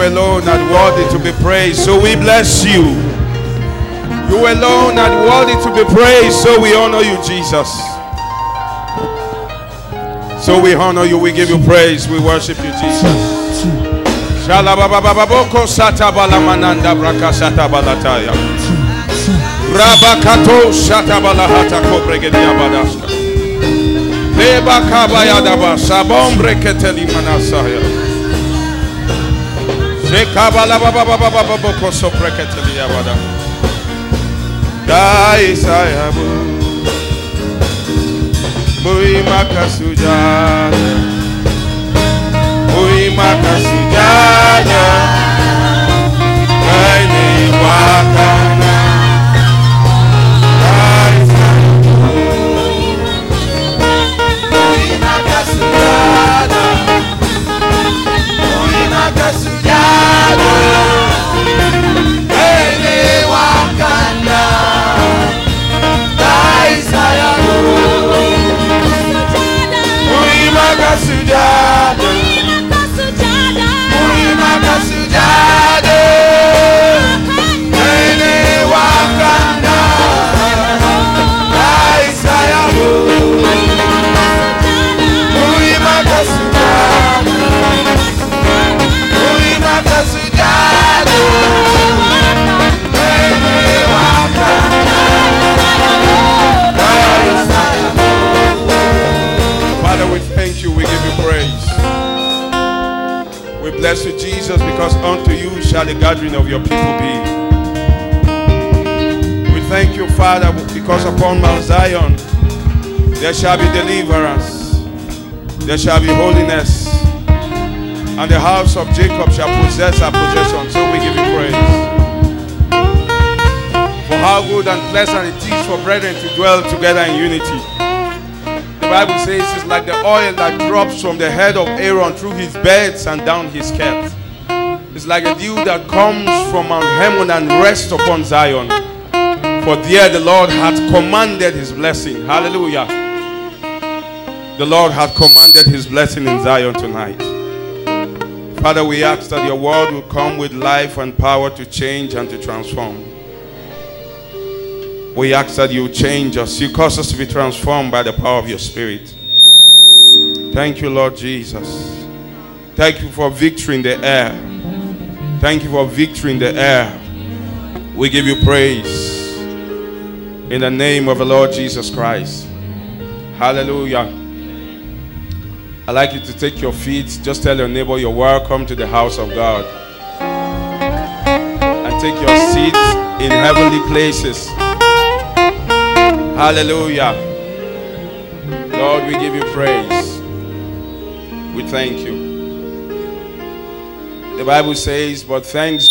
alone are worthy to be praised, so we bless you. You alone are worthy to be praised, so we honor you, Jesus. So we honor you, we give you praise, we worship you, Jesus. Shalababababoko satabalamananda brakasatabalataya. Rabakato shatabalahata kobregediabadashka. Leba kabayadaba sabombre keteli manasaya. Shekabalabababababoko sopreketeli abada. Dai sayabu. Muimaka sujada. Muimaka sujada. Kaini wakana. Dai sayabu. Muimaka sujada. Muimaka sujada. Kaini wakana. Dai sayabu. Muimaka sujada. Muimaka sujada. Ene wakanda. Dai sayabu. Muimaka sujada. Muimaka sujada. Ene wakanda. Dai sayabu. Father, we thank you, we give you praise. We bless you, Jesus, because unto you shall the gathering of your people be. We thank you, Father, because upon Mount Zion there shall be deliverance, there shall be holiness, and the house of Jacob shall possess our possession. So we give you praise. For how good and pleasant it is for brethren to dwell together in unity. The Bible says it's like the oil that drops from the head of Aaron through his beds and down his skirt. It's like a dew that comes from Mount Hermon and rests upon Zion. For there the Lord hath commanded his blessing. Hallelujah. The Lord hath commanded his blessing in Zion tonight. Father, we ask that your word will come with life and power to change and to transform. We ask that you change us. You cause us to be transformed by the power of your Spirit. Thank you, Lord Jesus. Thank you for victory in the air. Thank you for victory in the air. We give you praise in the name of the Lord Jesus Christ. Hallelujah. I'd like you to take your feet. Just tell your neighbor you're welcome to the house of God. And take your seats in heavenly places. Hallelujah. Lord, we give you praise. We thank you. The Bible says, but thanks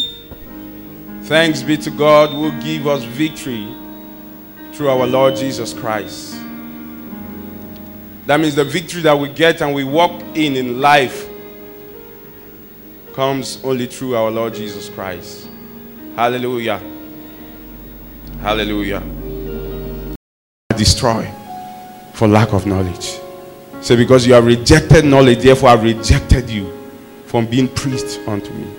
be to God who give us victory through our Lord Jesus Christ. That means the victory that we get and we walk in life comes only through our Lord Jesus Christ. Hallelujah. Hallelujah. Destroy for lack of knowledge. So because you have rejected knowledge, therefore I have rejected you from being priest unto me.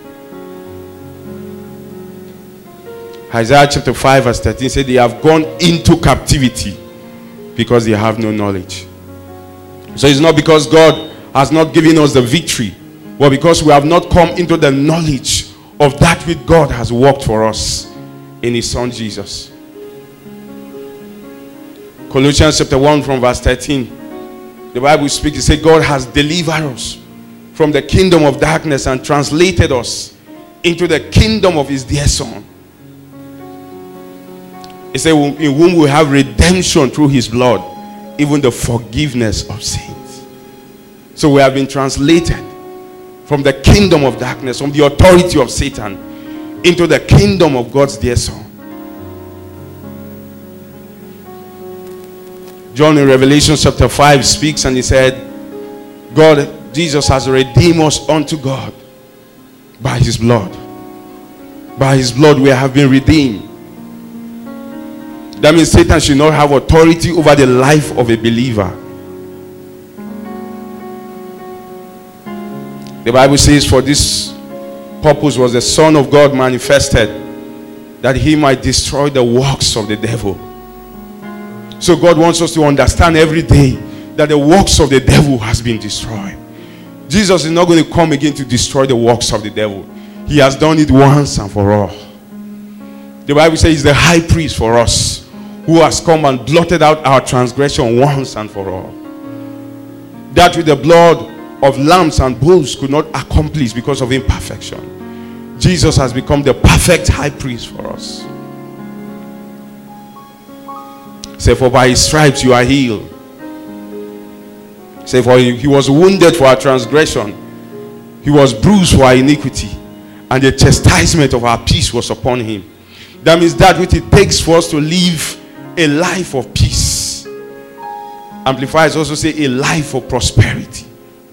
Isaiah chapter 5 verse 13 said they have gone into captivity because they have no knowledge. So it's not because God has not given us the victory, but because we have not come into the knowledge of that which God has worked for us in his son Jesus. Colossians chapter 1 from verse 13. The Bible speaks, it says God has delivered us from the kingdom of darkness and translated us into the kingdom of his dear son. It says in whom we have redemption through his blood, even the forgiveness of sins. So we have been translated from the kingdom of darkness, from the authority of Satan, into the kingdom of God's dear son. John in Revelation chapter 5 speaks and he said, Jesus has redeemed us unto God by his blood. By his blood we have been redeemed. That means Satan should not have authority over the life of a believer. The Bible says, for this purpose was the Son of God manifested, that he might destroy the works of the devil. So God wants us to understand every day that the works of the devil has been destroyed. Jesus is not going to come again to destroy the works of the devil. He has done it once and for all. The Bible says he's the high priest for us, who has come and blotted out our transgression once and for all. That with the blood of lambs and bulls could not accomplish because of imperfection. Jesus has become the perfect high priest for us. Say, for by his stripes you are healed. Say, for he was wounded for our transgression, he was bruised for our iniquity, and the chastisement of our peace was upon him. That means that which it takes for us to live a life of peace. Amplifiers also say a life of prosperity.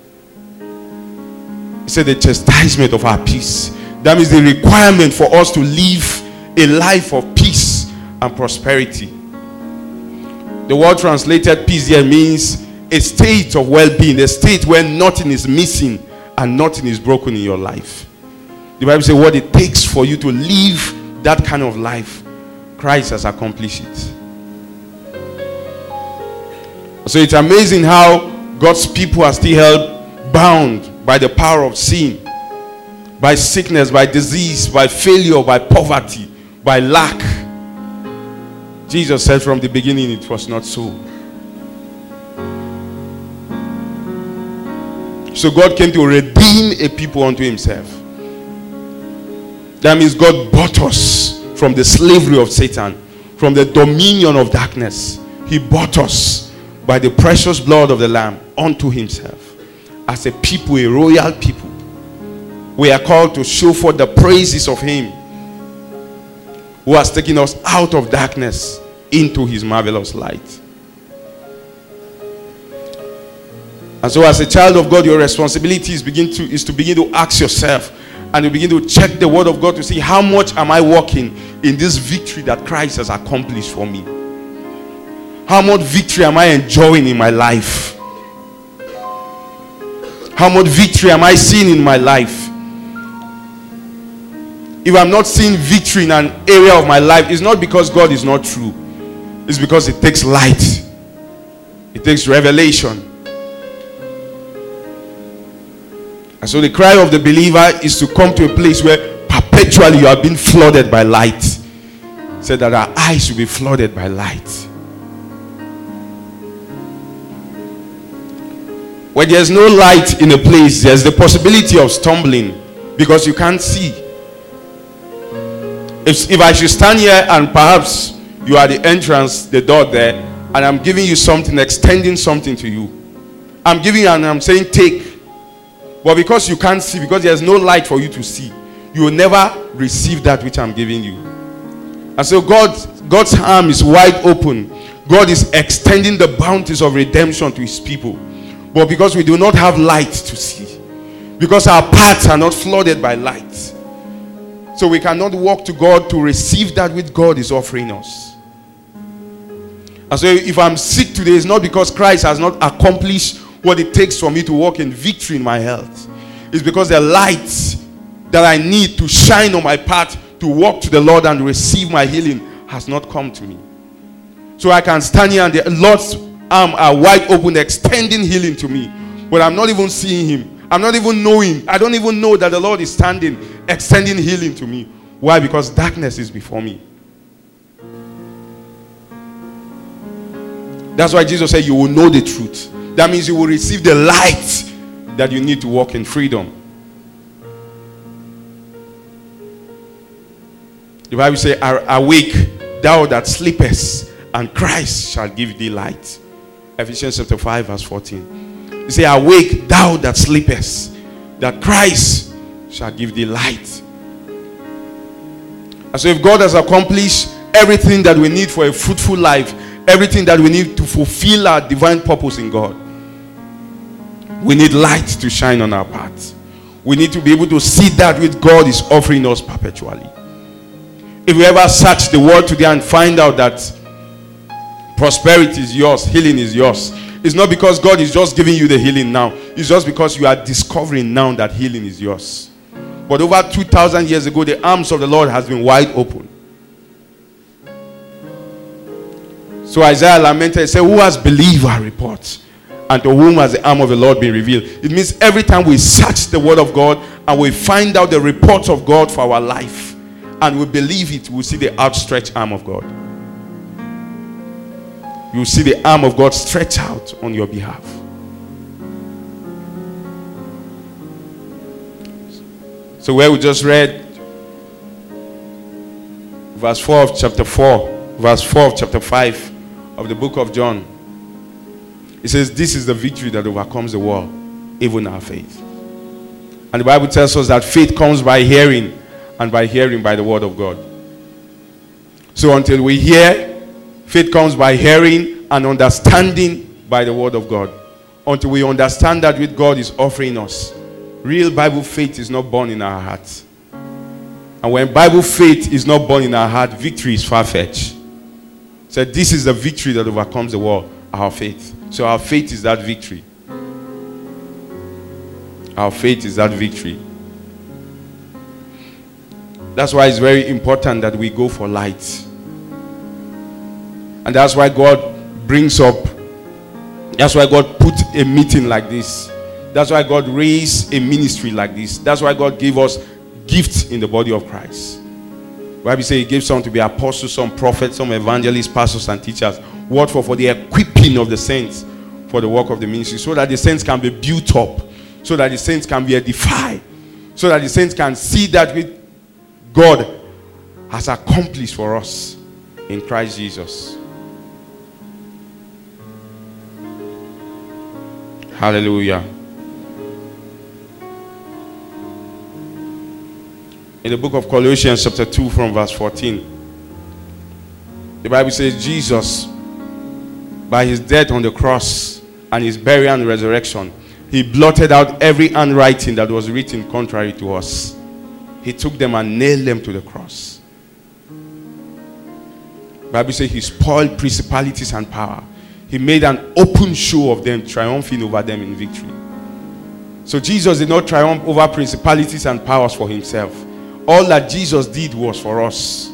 It said the chastisement of our peace. That means the requirement for us to live a life of peace and prosperity. The word translated peace here means a state of well-being, a state where nothing is missing and nothing is broken in your life. The Bible says what it takes for you to live that kind of life, Christ has accomplished it. So it's amazing how God's people are still held bound by the power of sin, by sickness, by disease, by failure, by poverty, by lack. Jesus said from the beginning it was not so. So God came to redeem a people unto himself. That means God bought us from the slavery of Satan, from the dominion of darkness. He bought us by the precious blood of the Lamb unto himself. As a people, a royal people, we are called to show forth the praises of him who has taken us out of darkness into his marvelous light. And so as a child of God, your responsibility is to begin to ask yourself, and you begin to check the word of God to see how much am I walking in this victory that Christ has accomplished for me. How much victory am I enjoying in my life? How much victory am I seeing in my life? If I'm not seeing victory in an area of my life, it's not because God is not true. It's because it takes light. It takes revelation. And so the cry of the believer is to come to a place where perpetually you are being flooded by light. So that our eyes will be flooded by light. When there's no light in a place, there's the possibility of stumbling because you can't see. If I should stand here and perhaps you are the entrance, the door there, and I'm giving you something, extending something to you. I'm giving you and I'm saying take. But because you can't see, because there's no light for you to see, you will never receive that which I'm giving you. And so God's arm is wide open. God is extending the bounties of redemption to his people. But because we do not have light to see, because our paths are not flooded by light, so we cannot walk to God to receive that which God is offering us. And so if I'm sick today, it's not because Christ has not accomplished what it takes for me to walk in victory in my health. It's because the light that I need to shine on my path to walk to the Lord and receive my healing has not come to me. So I can stand here and the Lord's arms are wide open, extending healing to me. But I'm not even seeing him. I'm not even knowing. I don't even know that the Lord is standing, extending healing to me. Why? Because darkness is before me. That's why Jesus said you will know the truth. That means you will receive the light that you need to walk in freedom. The Bible says, awake, thou that sleepest, and Christ shall give thee light. Ephesians chapter 5 verse 14. He says, awake, thou that sleepest, that Christ shall give thee light. And so if God has accomplished everything that we need for a fruitful life, everything that we need to fulfill our divine purpose in God, we need light to shine on our path. We need to be able to see that which God is offering us perpetually. If we ever search the world today and find out that prosperity is yours, healing is yours, it's not because God is just giving you the healing now. It's just because you are discovering now that healing is yours. But over 2,000 years ago, the arms of the Lord has been wide open. So Isaiah lamented and said, who has believed our report? And to whom has the arm of the Lord been revealed? It means every time we search the word of God and we find out the report of God for our life and we believe it, we'll see the outstretched arm of God. You'll see the arm of God stretch out on your behalf. So where we just read verse 4 of chapter 4, verse 4 of chapter 5 of the book of John, it says, this is the victory that overcomes the world, even our faith. And the Bible tells us that faith comes by hearing, and by hearing by the word of God. So until we hear, faith comes by hearing and understanding by the word of God. Until we understand that which God is offering us, real Bible faith is not born in our hearts. And when Bible faith is not born in our heart, victory is far-fetched. So this is the victory that overcomes the world, our faith. So our faith is that victory. Our faith is that victory. That's why it's very important that we go for light. And that's why God brings up, that's why God put a meeting like this. That's why God raised a ministry like this. That's why God gave us gifts in the body of Christ. The Bible says He gave some to be apostles, some prophets, some evangelists, pastors, and teachers. What for? For the equipping of the saints for the work of the ministry, so that the saints can be built up, so that the saints can be edified, so that the saints can see that which God has accomplished for us in Christ Jesus. Hallelujah. In the book of Colossians chapter 2 from verse 14, the Bible says Jesus, by his death on the cross and his burial and resurrection, he blotted out every handwriting that was written contrary to us. He took them and nailed them to the cross. The Bible says he spoiled principalities and power. He made an open show of them, triumphing over them in victory. So Jesus did not triumph over principalities and powers for himself. All that Jesus did was for us.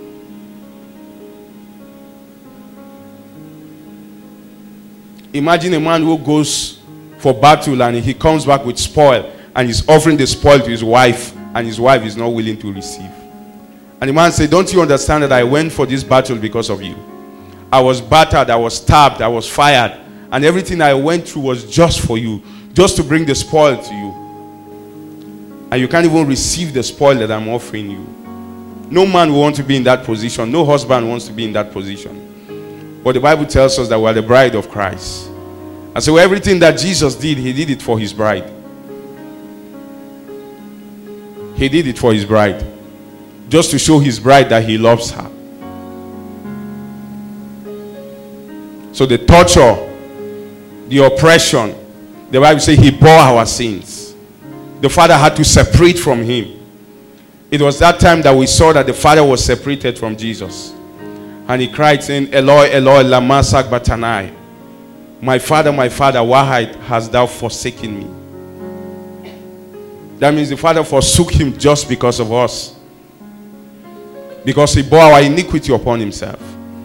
Imagine a man who goes for battle and he comes back with spoil and he's offering the spoil to his wife, and his wife is not willing to receive. And the man said, don't you understand that I went for this battle because of you? I was battered, I was stabbed, I was fired, and everything I went through was just for you, just to bring the spoil to you. And you can't even receive the spoil that I'm offering you. No man will want to be in that position. No husband wants to be in that position. But the Bible tells us that we're the bride of Christ. And so everything that Jesus did, he did it for his bride. He did it for his bride. Just to show his bride that he loves her. So the torture, the oppression, the Bible says he bore our sins. The Father had to separate from him. It was that time that we saw that the Father was separated from Jesus. And he cried saying, Eloi, Eloi, lama sabachthani. My Father, why hast thou forsaken me? That means the Father forsook him just because of us. Because he bore our iniquity upon himself.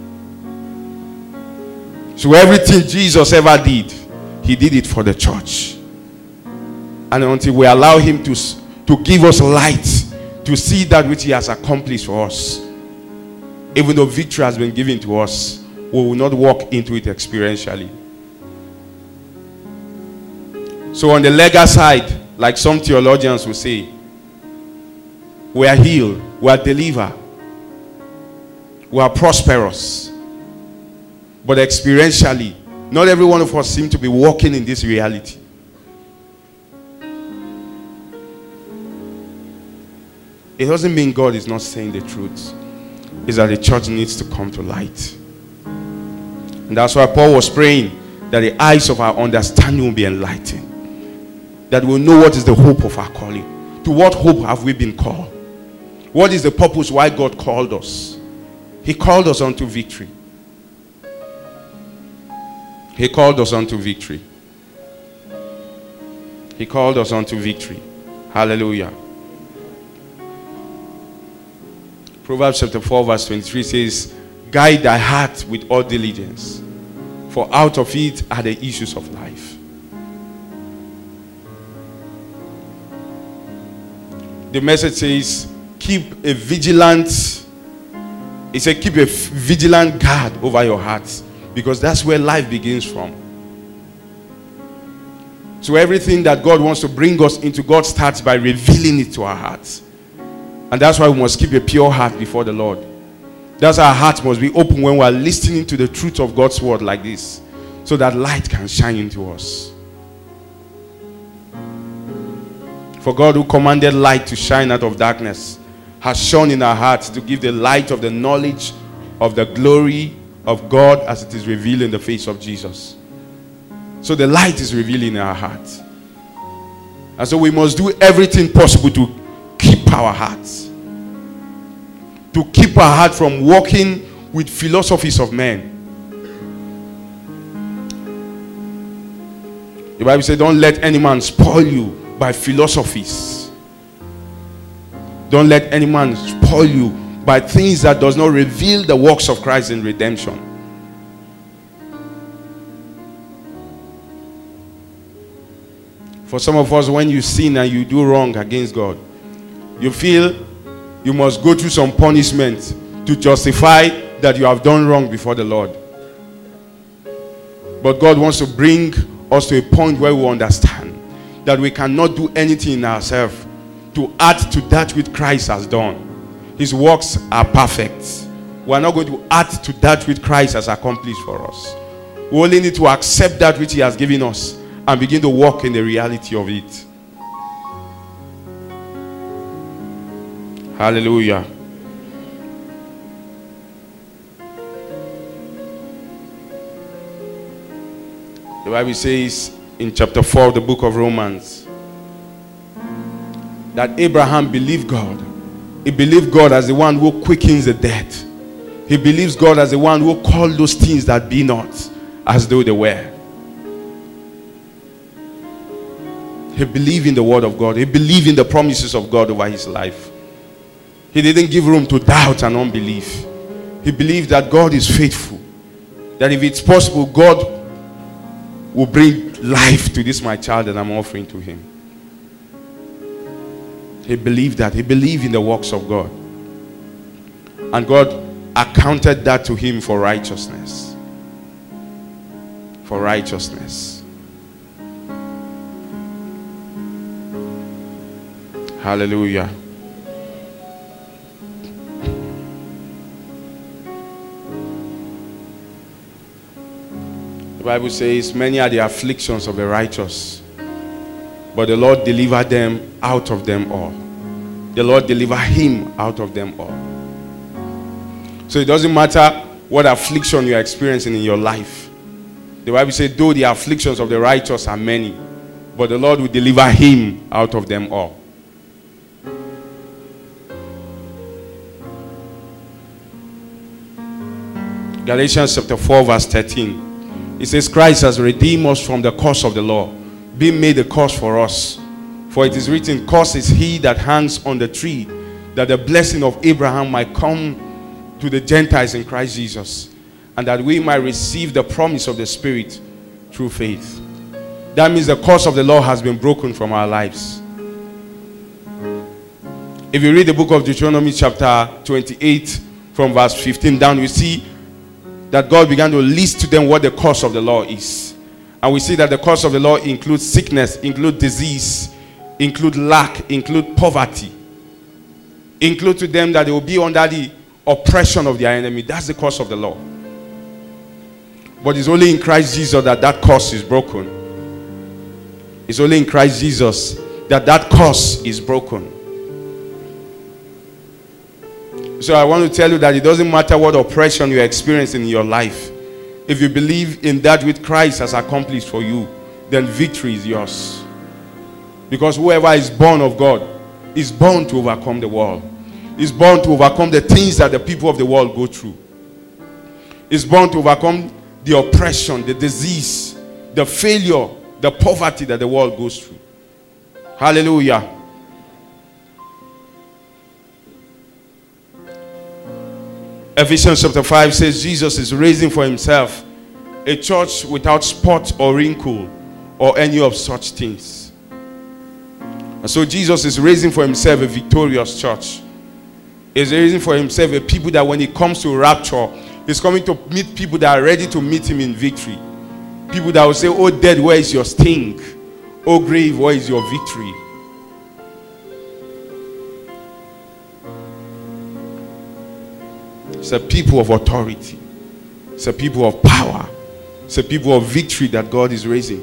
So everything Jesus ever did, he did it for the church. And until we allow him to give us light, to see that which he has accomplished for us, even though victory has been given to us, we will not walk into it experientially. So on the legal side, like some theologians will say, we are healed, we are delivered, we are prosperous. But experientially, not every one of us seem to be walking in this reality. It doesn't mean God is not saying the truth. It's that the church needs to come to light. And that's why Paul was praying that the eyes of our understanding will be enlightened. That we'll know what is the hope of our calling. To what hope have we been called? What is the purpose why God called us? He called us unto victory. He called us unto victory. He called us unto victory. Hallelujah. Proverbs chapter 4 verse 23 says, guide thy heart with all diligence, for out of it are the issues of life. The message says, keep a vigilant guard over your heart, because that's where life begins from. So everything that God wants to bring us into, God starts by revealing it to our hearts. And that's why we must keep a pure heart before the Lord. That's why our heart must be open when we are listening to the truth of God's word like this, so that light can shine into us. For God, who commanded light to shine out of darkness, has shone in our hearts to give the light of the knowledge of the glory of God as it is revealed in the face of Jesus. So the light is revealed in our hearts. And so we must do everything possible to keep our hearts. To keep our heart from walking with philosophies of men. The Bible says, don't let any man spoil you by philosophies. Don't let any man spoil you by things that does not reveal the works of Christ in redemption. For some of us, when you sin and you do wrong against God, you feel you must go through some punishment to justify that you have done wrong before the Lord. But God wants to bring us to a point where we understand that we cannot do anything in ourselves to add to that which Christ has done. His works are perfect. We are not going to add to that which Christ has accomplished for us. We only need to accept that which he has given us and begin to walk in the reality of it. Hallelujah. The Bible says in chapter 4 of the book of Romans that Abraham believed God. He believed God as the one who quickens the dead. He believes God as the one who called those things that be not as though they were. He believed in the word of God. He believed in the promises of God over his life. He didn't give room to doubt and unbelief. He believed that God is faithful. That if it's possible, God will bring life to this my child that I'm offering to him. He believed that. He believed in the works of God. And God accounted that to him for righteousness. For righteousness. Hallelujah. The Bible says, many are the afflictions of the righteous, but the Lord delivered them out of them all. The Lord delivered him out of them all. So it doesn't matter what affliction you are experiencing in your life. The Bible says, though the afflictions of the righteous are many, but the Lord will deliver him out of them all. Galatians chapter 4 verse 13. It says, Christ has redeemed us from the curse of the law, being made a curse for us. For it is written, cursed is he that hangs on the tree, that the blessing of Abraham might come to the Gentiles in Christ Jesus, and that we might receive the promise of the Spirit through faith. That means the curse of the law has been broken from our lives. If you read the book of Deuteronomy chapter 28 from verse 15 down, we see that God began to list to them what the cause of the law is. And we see that the cause of the law includes sickness, includes disease, includes lack, includes poverty. Include to them that they will be under the oppression of their enemy. That's the cause of the law. But it's only in Christ Jesus that that curse is broken. It's only in Christ Jesus that that curse is broken. So I want to tell you that it doesn't matter what oppression you experience in your life. If you believe in that which Christ has accomplished for you, then victory is yours. Because whoever is born of God is born to overcome the world. Is born to overcome the things that the people of the world go through. Is born to overcome the oppression, the disease, the failure, the poverty that the world goes through. Hallelujah. Ephesians chapter 5 says Jesus is raising for himself a church without spot or wrinkle or any of such things. And so Jesus is raising for himself a victorious church. He's raising for himself a people that when it comes to rapture, he's coming to meet people that are ready to meet him in victory. People that will say, oh death, where is your sting? Oh grave, where is your victory? It's a people of authority. It's a people of power. It's a people of victory that God is raising.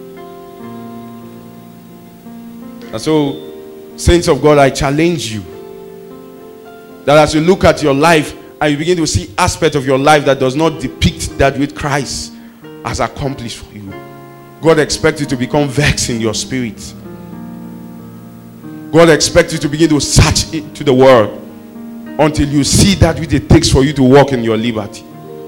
And so, saints of God, I challenge you that as you look at your life and you begin to see aspects of your life that does not depict that which Christ has accomplished for you, God expects you to become vexed in your spirit. God expects you to begin to search into the world until you see that which it takes for you to walk in your liberty.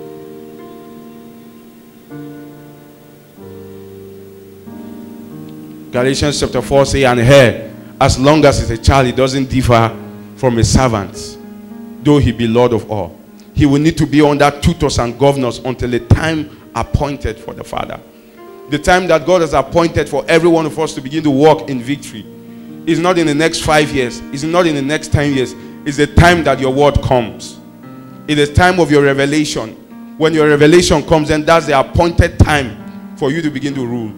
Galatians chapter 4 says, and here, as long as it's a child, it doesn't differ from a servant, though he be Lord of all. He will need to be under tutors and governors until the time appointed for the Father. The time that God has appointed for every one of us to begin to walk in victory is not in the next 5 years. It's not in the next 10 years. It's the time that your word comes. It is the time of your revelation. When your revelation comes, then that's the appointed time for you to begin to rule.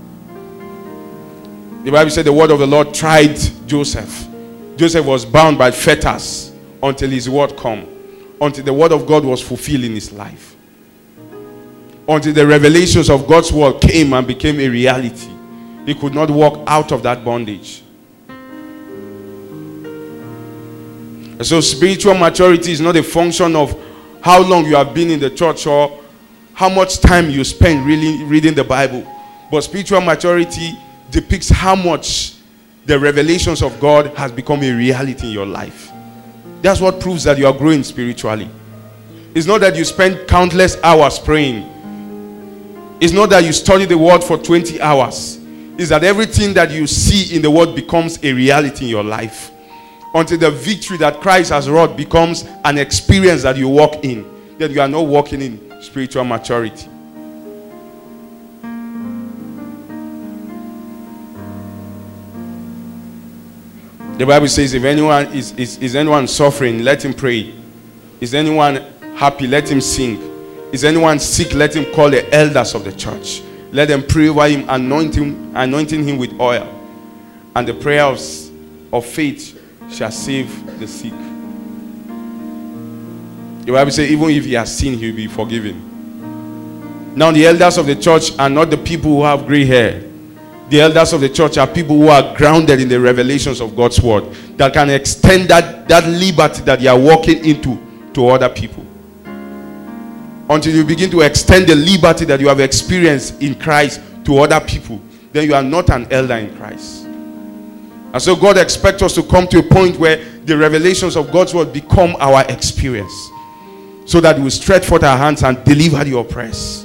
The Bible said the word of the Lord tried Joseph. Joseph was bound by fetters until his word come. Until the word of God was fulfilled in his life. Until the revelations of God's word came and became a reality. He could not walk out of that bondage. And so spiritual maturity is not a function of how long you have been in the church or how much time you spend really reading the Bible. But spiritual maturity depicts how much the revelations of God has become a reality in your life. That's what proves that you are growing spiritually. It's not that you spend countless hours praying. It's not that you study the word for 20 hours. It's that everything that you see in the word becomes a reality in your life. Until the victory that Christ has wrought becomes an experience that you walk in. That you are not walking in spiritual maturity. The Bible says if anyone is anyone suffering, let him pray. Is anyone happy, let him sing. Is anyone sick, let him call the elders of the church. Let them pray over him, anointing him with oil. And the prayers of faith shall save the sick. The Bible says even if he has sinned, he will be forgiven. Now the elders of the church are not the people who have gray hair. The elders of the church are people who are grounded in the revelations of God's word, that can extend that liberty that you are walking into to other people. Until you begin to extend the liberty that you have experienced in Christ to other people, then you are not an elder in Christ. And so God expects us to come to a point where the revelations of God's word become our experience, so that we stretch forth our hands and deliver the oppressed.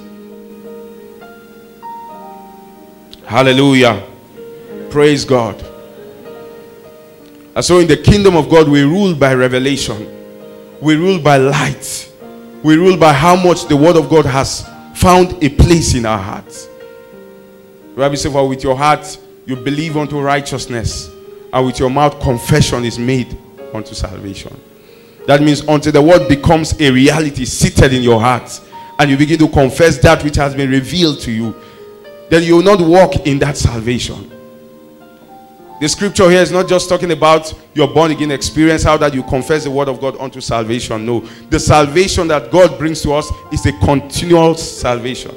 Hallelujah. Praise God. And so in the kingdom of God, we rule by revelation. We rule by light. We rule by how much the word of God has found a place in our hearts. The Bible says, for with your heart you believe unto righteousness, and with your mouth confession is made unto salvation. That means until the word becomes a reality seated in your heart, and you begin to confess that which has been revealed to you, then you will not walk in that salvation. The scripture here is not just talking about your born again experience, how that you confess the word of God unto salvation. No, the salvation that God brings to us is a continual salvation.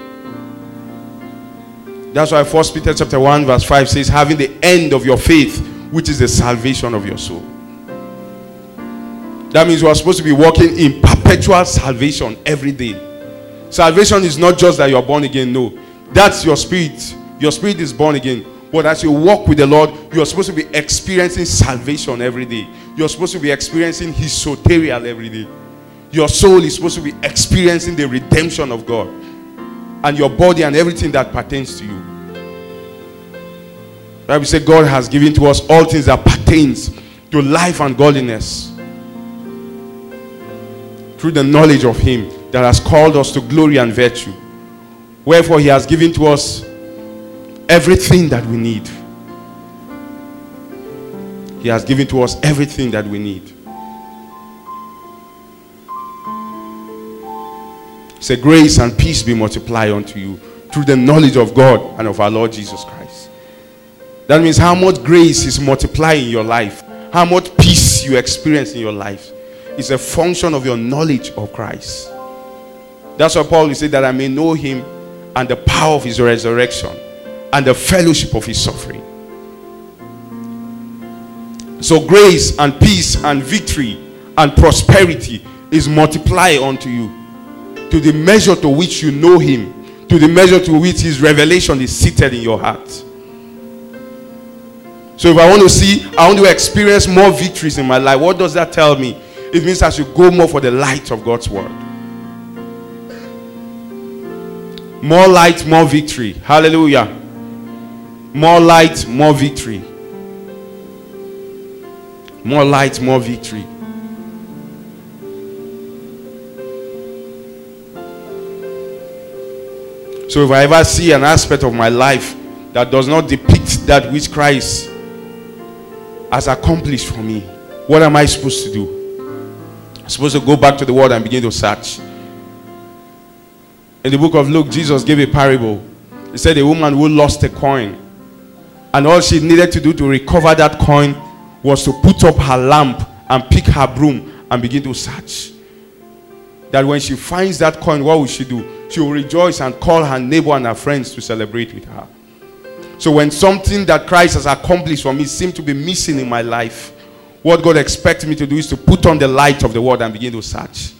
That's why 1 Peter chapter 1 verse 5 says, having the end of your faith, which is the salvation of your soul. That means you are supposed to be walking in perpetual salvation every day. Salvation is not just that you are born again. No, that's your spirit. Your spirit is born again. But as you walk with the Lord, you are supposed to be experiencing salvation every day. You are supposed to be experiencing his soterial every day. Your soul is supposed to be experiencing the redemption of God, and your body and everything that pertains to you. The Bible says God has given to us all things that pertains to life and godliness. through the knowledge of him that has called us to glory and virtue. Wherefore he has given to us everything that we need. He has given to us everything that we need. Say, grace and peace be multiplied unto you through the knowledge of God and of our Lord Jesus Christ. That means how much grace is multiplied in your life, how much peace you experience in your life, is a function of your knowledge of Christ. That's why Paul will say that I may know him and the power of his resurrection and the fellowship of his suffering. So grace and peace and victory and prosperity is multiplied unto you to the measure to which you know him, to the measure to which his revelation is seated in your heart. So if I want to experience more victories in my life, what does that tell me? It means I should go more for the light of God's word. More light, more victory. Hallelujah. More light, more victory. More light, more victory. So if I ever see an aspect of my life that does not depict that which Christ has accomplished for me, what am I supposed to do? I'm supposed to go back to the word and begin to search. In the book of Luke, Jesus gave a parable. He said a woman who lost a coin, and all she needed to do to recover that coin was to put up her lamp and pick her broom and begin to search. That when she finds that coin, what will she do? She will rejoice and call her neighbor and her friends to celebrate with her. So when something that Christ has accomplished for me seems to be missing in my life, what God expects me to do is to put on the light of the word and begin to search.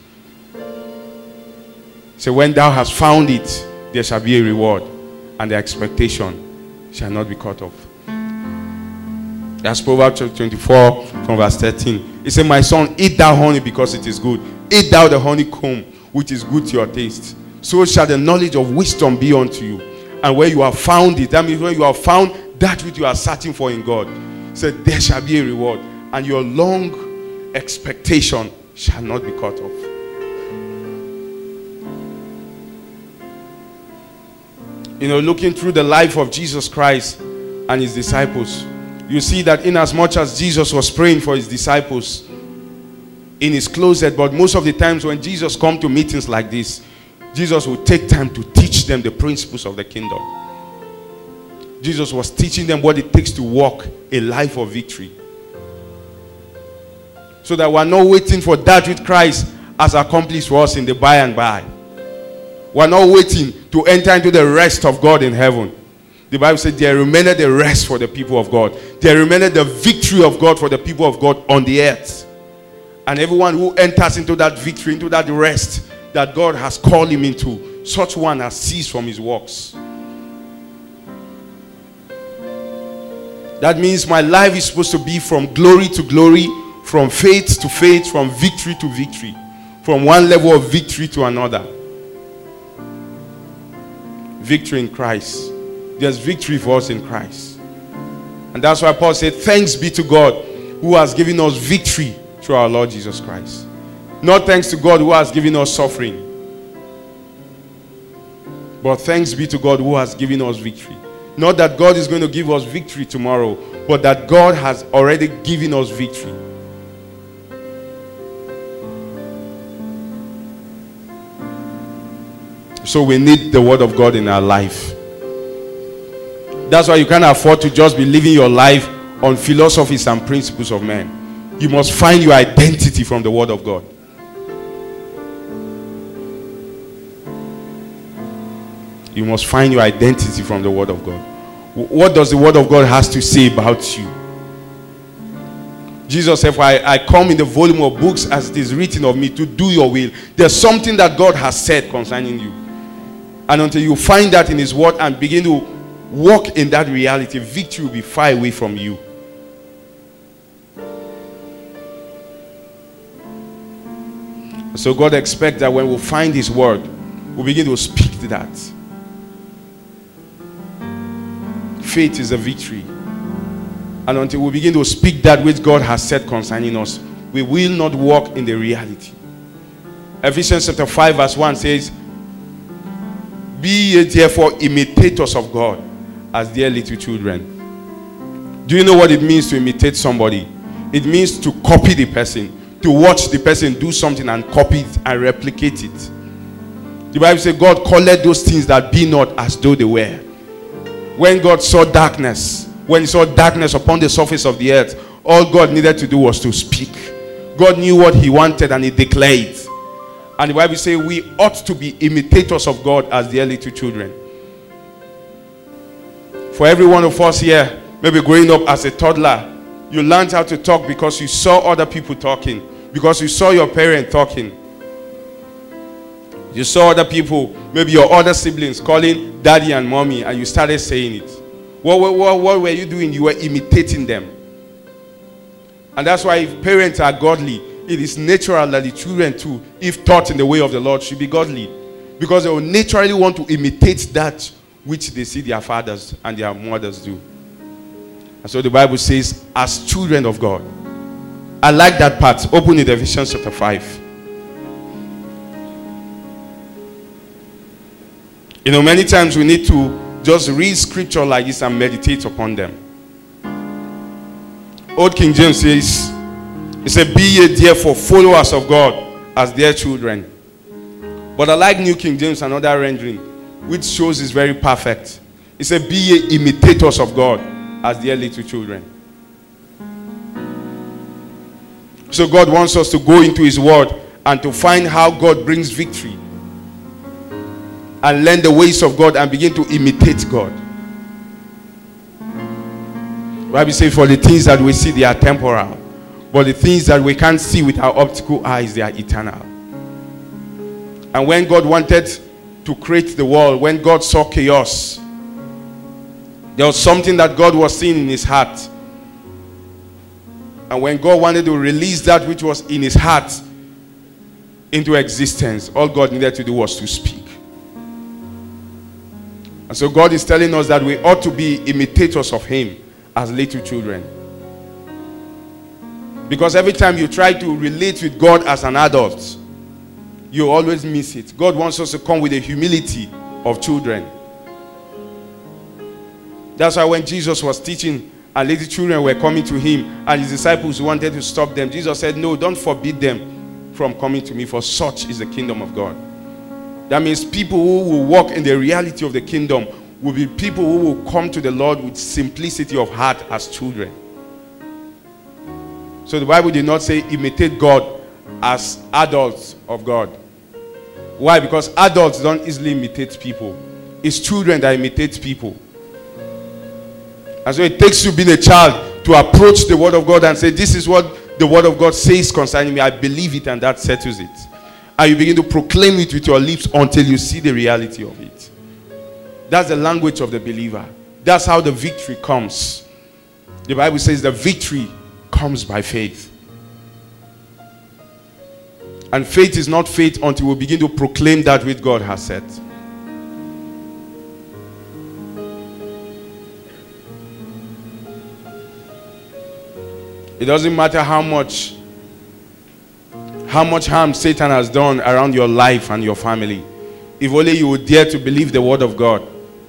So when thou hast found it, there shall be a reward, and the expectation shall not be cut off. That's Proverbs 24 from verse 13. It says, my son, eat thou honey because it is good. Eat thou the honeycomb which is good to your taste. So shall the knowledge of wisdom be unto you. And where you have found it, that means when you have found that which you are searching for in God, said there shall be a reward, and your long expectation shall not be cut off. You know, looking through the life of Jesus Christ and his disciples, you see that in as much as Jesus was praying for his disciples in his closet, but most of the times when Jesus comes to meetings like this, Jesus will take time to teach them the principles of the kingdom. Jesus was teaching them what it takes to walk a life of victory. So that we're not waiting for that which Christ has accomplished for us in the by and by. We're not waiting to enter into the rest of God in heaven. The Bible said there remained the rest for the people of God. There remained the victory of God for the people of God on the earth. And everyone who enters into that victory, into that rest that God has called him into, such one has ceased from his works. That means my life is supposed to be from glory to glory, from faith to faith, from victory to victory, from one level of victory to another. Victory in Christ. There's victory for us in Christ. And that's why Paul said, thanks be to God who has given us victory through our Lord Jesus Christ. Not thanks to God who has given us suffering, but thanks be to God who has given us victory. Not that God is going to give us victory tomorrow, but that God has already given us victory. So we need the word of God in our life. That's why you can't afford to just be living your life on philosophies and principles of men. You must find your identity from the word of God. You must find your identity from the word of God. What does the word of God has to say about you? Jesus said, I come in the volume of books as it is written of me to do your will. There's something that God has said concerning you. And until you find that in his word and begin to walk in that reality, victory will be far away from you. So God expects that when we find his word, we begin to speak to that. Faith is a victory. And until we begin to speak that which God has said concerning us, we will not walk in the reality. Ephesians chapter 5 verse 1 says, be ye therefore imitators of God as dear little children. Do you know what it means to imitate somebody? It means to copy the person, to watch the person do something and copy it and replicate it. The Bible says God called those things that be not as though they were. When God saw darkness, when he saw darkness upon the surface of the earth, all God needed to do was to speak. God knew what he wanted and he declared. And the Bible says we ought to be imitators of God as dear little children. For every one of us here, maybe growing up as a toddler, you learned how to talk because you saw other people talking, because you saw your parent talking. You saw other people, maybe your other siblings, calling daddy and mommy, and you started saying it. What were you doing? You were imitating them. And that's why if parents are godly, it is natural that the children too, if taught in the way of the Lord, should be godly. Because they will naturally want to imitate that which they see their fathers and their mothers do. And so the Bible says, as children of God. I like that part. Open it, Ephesians chapter 5. You know, many times we need to just read scripture like this and meditate upon them. Old King James says, it said, be ye therefore followers of God as their children. But I like New King James, another rendering, which shows is very perfect. It said, be ye imitators of God as their little children. So God wants us to go into his word and to find how God brings victory. And learn the ways of God and begin to imitate God. The Bible says, for the things that we see, they are temporal. But the things that we can't see with our optical eyes, they are eternal. And when God wanted to create the world, when God saw chaos, there was something that God was seeing in his heart. And when God wanted to release that which was in his heart into existence, all God needed to do was to speak. And so God is telling us that we ought to be imitators of him as little children. Because every time you try to relate with God as an adult, you always miss it. God wants us to come with the humility of children. That's why when Jesus was teaching and little children were coming to him and his disciples wanted to stop them, Jesus said, no, don't forbid them from coming to me, for such is the kingdom of God. That means people who will walk in the reality of the kingdom will be people who will come to the Lord with simplicity of heart as children. So the Bible did not say imitate God as adults of God. Why? Because adults don't easily imitate people. It's children that imitate people. And so it takes you being a child to approach the word of God and say, this is what the word of God says concerning me. I believe it, and that settles it. And you begin to proclaim it with your lips until you see the reality of it. That's the language of the believer. That's how the victory comes. The Bible says the victory comes by faith. And faith is not faith until we begin to proclaim that which God has said. It doesn't matter how much harm Satan has done around your life and your family. If only you would dare to believe the word of God.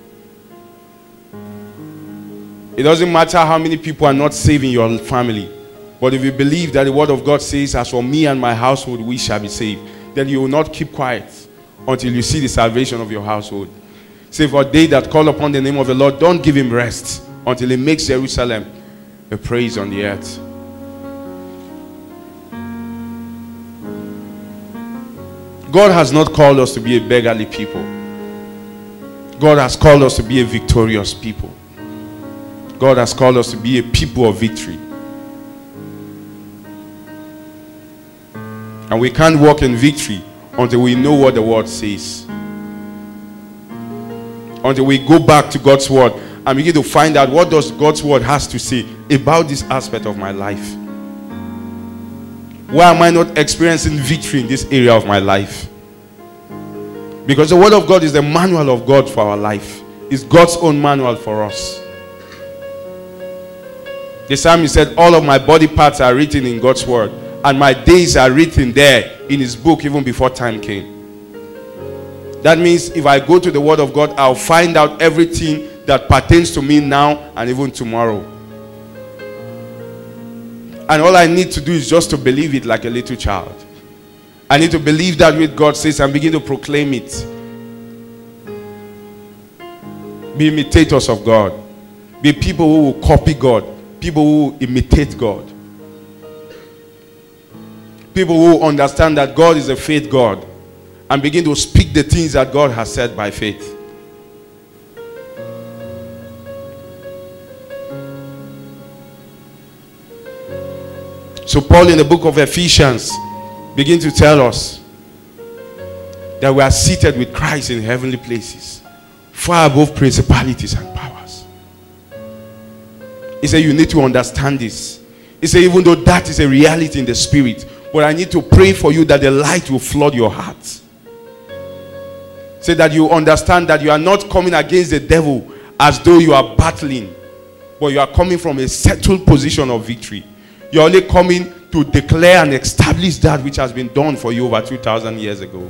It doesn't matter how many people are not saved in your family. But if you believe that the word of God says, as for me and my household, we shall be saved, then you will not keep quiet until you see the salvation of your household. Say, for they that call upon the name of the Lord, don't give him rest until he makes Jerusalem a praise on the earth. God has not called us to be a beggarly people. God has called us to be a victorious people. God has called us to be a people of victory. And we can't walk in victory until we know what the word says. Until we go back to God's word and begin to find out what does God's word has to say about this aspect of my life. Why am I not experiencing victory in this area of my life? Because the word of God is the manual of God for our life. It's God's own manual for us. The psalmist said, all of my body parts are written in God's word, and my days are written there in his book even before time came. That means if I go to the word of God, I'll find out everything that pertains to me now and even tomorrow. And all I need to do is just to believe it like a little child. I need to believe that what God says and begin to proclaim it. Be imitators of God. Be people who will copy God. People who will imitate God. People who understand that God is a faith God and begin to speak the things that God has said by faith. So Paul in the book of Ephesians begin to tell us that we are seated with Christ in heavenly places, far above principalities and powers. He said you need to understand this. He said even though that is a reality in the spirit, but I need to pray for you that the light will flood your heart. Say that you understand that you are not coming against the devil as though you are battling, but you are coming from a settled position of victory. You're only coming to declare and establish that which has been done for you over 2,000 years ago.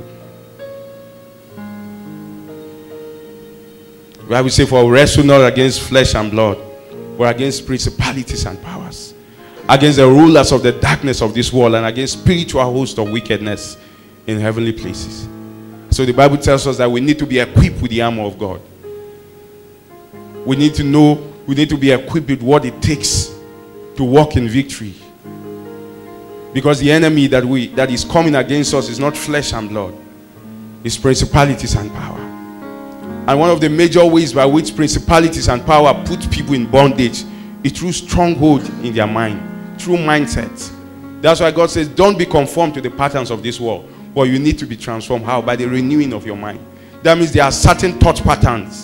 The Bible says, for we wrestle not against flesh and blood, but against principalities and powers, against the rulers of the darkness of this world, and against spiritual hosts of wickedness in heavenly places. So the Bible tells us that we need to be equipped with the armor of God. We need to know, we need to be equipped with what it takes to walk in victory. Because the enemy that is coming against us is not flesh and blood. It's principalities and power. And one of the major ways by which principalities and power put people in bondage is through stronghold in their mind, through mindsets. That's why God says, don't be conformed to the patterns of this world, but you need to be transformed. How? By the renewing of your mind. That means there are certain thought patterns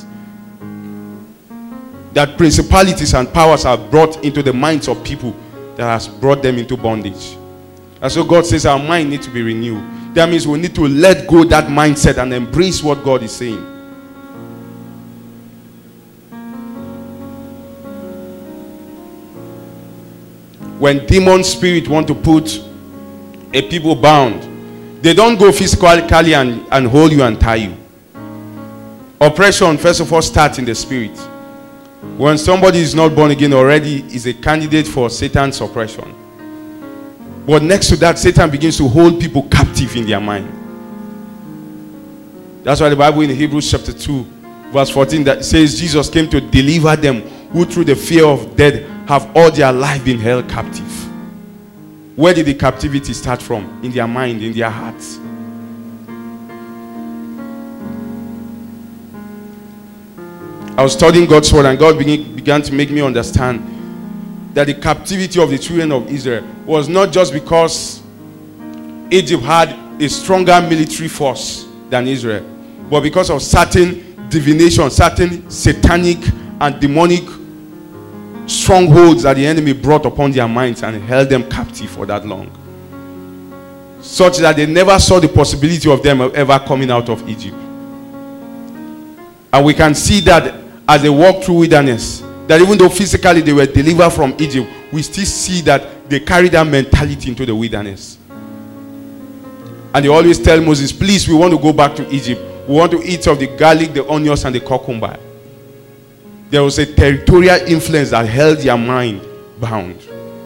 that principalities and powers have brought into the minds of people that has brought them into bondage. And so God says our mind needs to be renewed. That means we need to let go that mindset and embrace what God is saying. When demon spirit want to put a people bound, they don't go physically and hold you and tie you. Oppression first of all starts in the spirit. When somebody is not born again already, is a candidate for Satan's oppression. But next to that, Satan begins to hold people captive in their mind. That's why the Bible in Hebrews chapter 2 verse 14 that says Jesus came to deliver them who through the fear of death have all their life been held captive. Where did the captivity start from? In their mind, in their hearts. I was studying God's word and God began to make me understand that the captivity of the children of Israel was not just because Egypt had a stronger military force than Israel, but because of certain divination, certain satanic and demonic strongholds that the enemy brought upon their minds and held them captive for that long, such that they never saw the possibility of them ever coming out of Egypt. And we can see that as they walked through wilderness, that even though physically they were delivered from Egypt, we still see that they carried that mentality into the wilderness. And they always tell Moses, please, we want to go back to Egypt. We want to eat of the garlic, the onions, and the cucumber. There was a territorial influence that held their mind bound.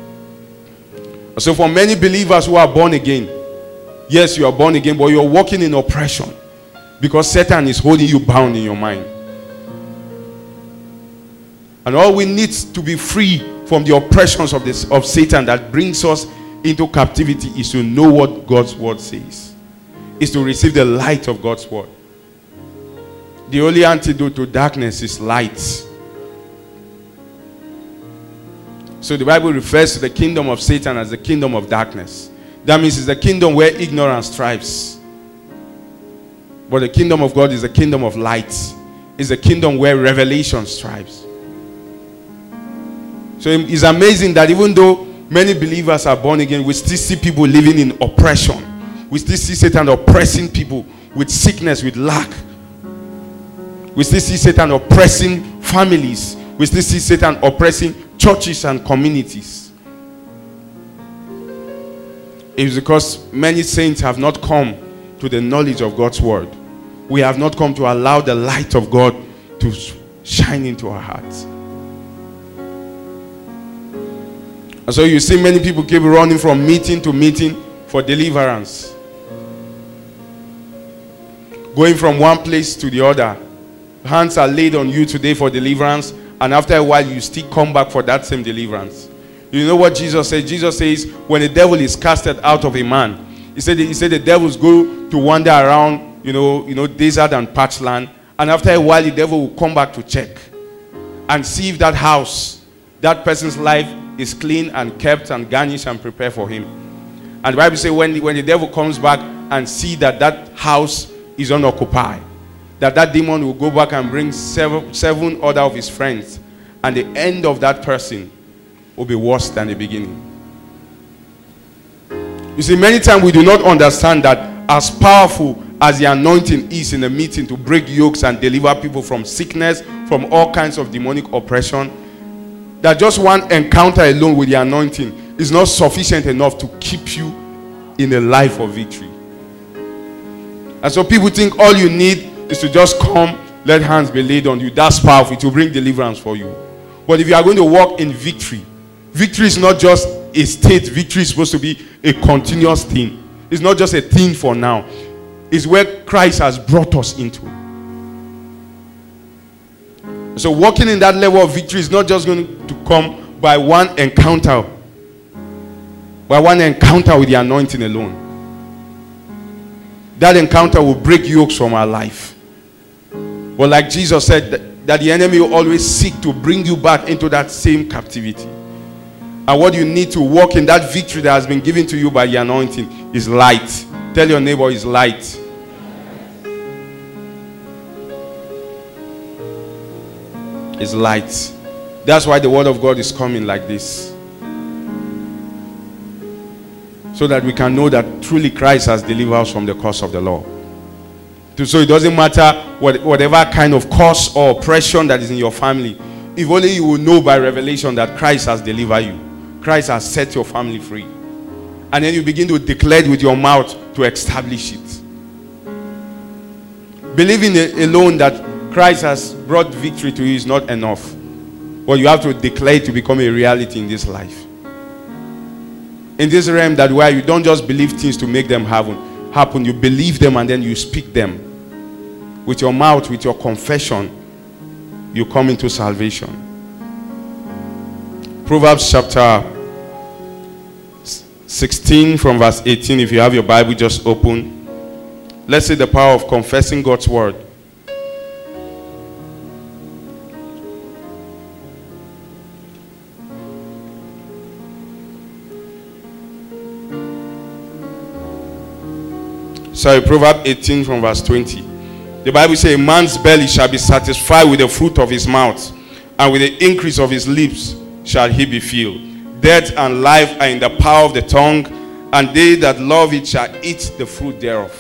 So for many believers who are born again, yes, you are born again, but you are walking in oppression because Satan is holding you bound in your mind. And all we need to be free from the oppressions of Satan that brings us into captivity is to know what God's word says. Is to receive the light of God's word. The only antidote to darkness is light. So the Bible refers to the kingdom of Satan as the kingdom of darkness. That means it's the kingdom where ignorance thrives. But the kingdom of God is the kingdom of light. It's the kingdom where revelation thrives. So it's amazing that even though many believers are born again, we still see people living in oppression. We still see Satan oppressing people with sickness, with lack. We still see Satan oppressing families. We still see Satan oppressing churches and communities. It's because many saints have not come to the knowledge of God's word. We have not come to allow the light of God to shine into our hearts. And so you see many people keep running from meeting to meeting for deliverance. Going from one place to the other. Hands are laid on you today for deliverance, and after a while you still come back for that same deliverance. You know what Jesus says? Jesus says when the devil is casted out of a man, he said the devils go to wander around, desert and parched land, and after a while the devil will come back to check and see if that house, that person's life is clean and kept and garnished and prepared for him. And the Bible says when the devil comes back and see that house is unoccupied, that demon will go back and bring seven other of his friends, and the end of that person will be worse than the beginning. You see, many times we do not understand that as powerful as the anointing is in a meeting to break yokes and deliver people from sickness, from all kinds of demonic oppression, that just one encounter alone with the anointing is not sufficient enough to keep you in a life of victory. And so people think all you need is to just come, let hands be laid on you. That's powerful to bring deliverance for you. But if you are going to walk in victory, victory is not just a state. Victory is supposed to be a continuous thing. It's not just a thing for now. It's where Christ has brought us into. So walking in that level of victory is not just going to come by one encounter. By one encounter with the anointing alone. That encounter will break yokes from our life. But like Jesus said, that the enemy will always seek to bring you back into that same captivity. And what you need to walk in that victory that has been given to you by the anointing is light. Tell your neighbor it's light. It's light. That's why the word of God is coming like this. So that we can know that truly Christ has delivered us from the curse of the law. So it doesn't matter whatever kind of curse or oppression that is in your family. If only you will know by revelation that Christ has delivered you. Christ has set your family free. And then you begin to declare it with your mouth to establish it. Believing alone that Christ has brought victory to you is not enough. But you have to declare it to become a reality in this life. In this realm that where you don't just believe things to make them happen, you believe them and then you speak them. With your mouth, with your confession, you come into salvation. Proverbs chapter 16 from verse 18. If you have your Bible, just open. Let's see the power of confessing God's word. Proverbs 18 from verse 20. The Bible says, a man's belly shall be satisfied with the fruit of his mouth, and with the increase of his lips shall he be filled. Death and life are in the power of the tongue, and they that love it shall eat the fruit thereof.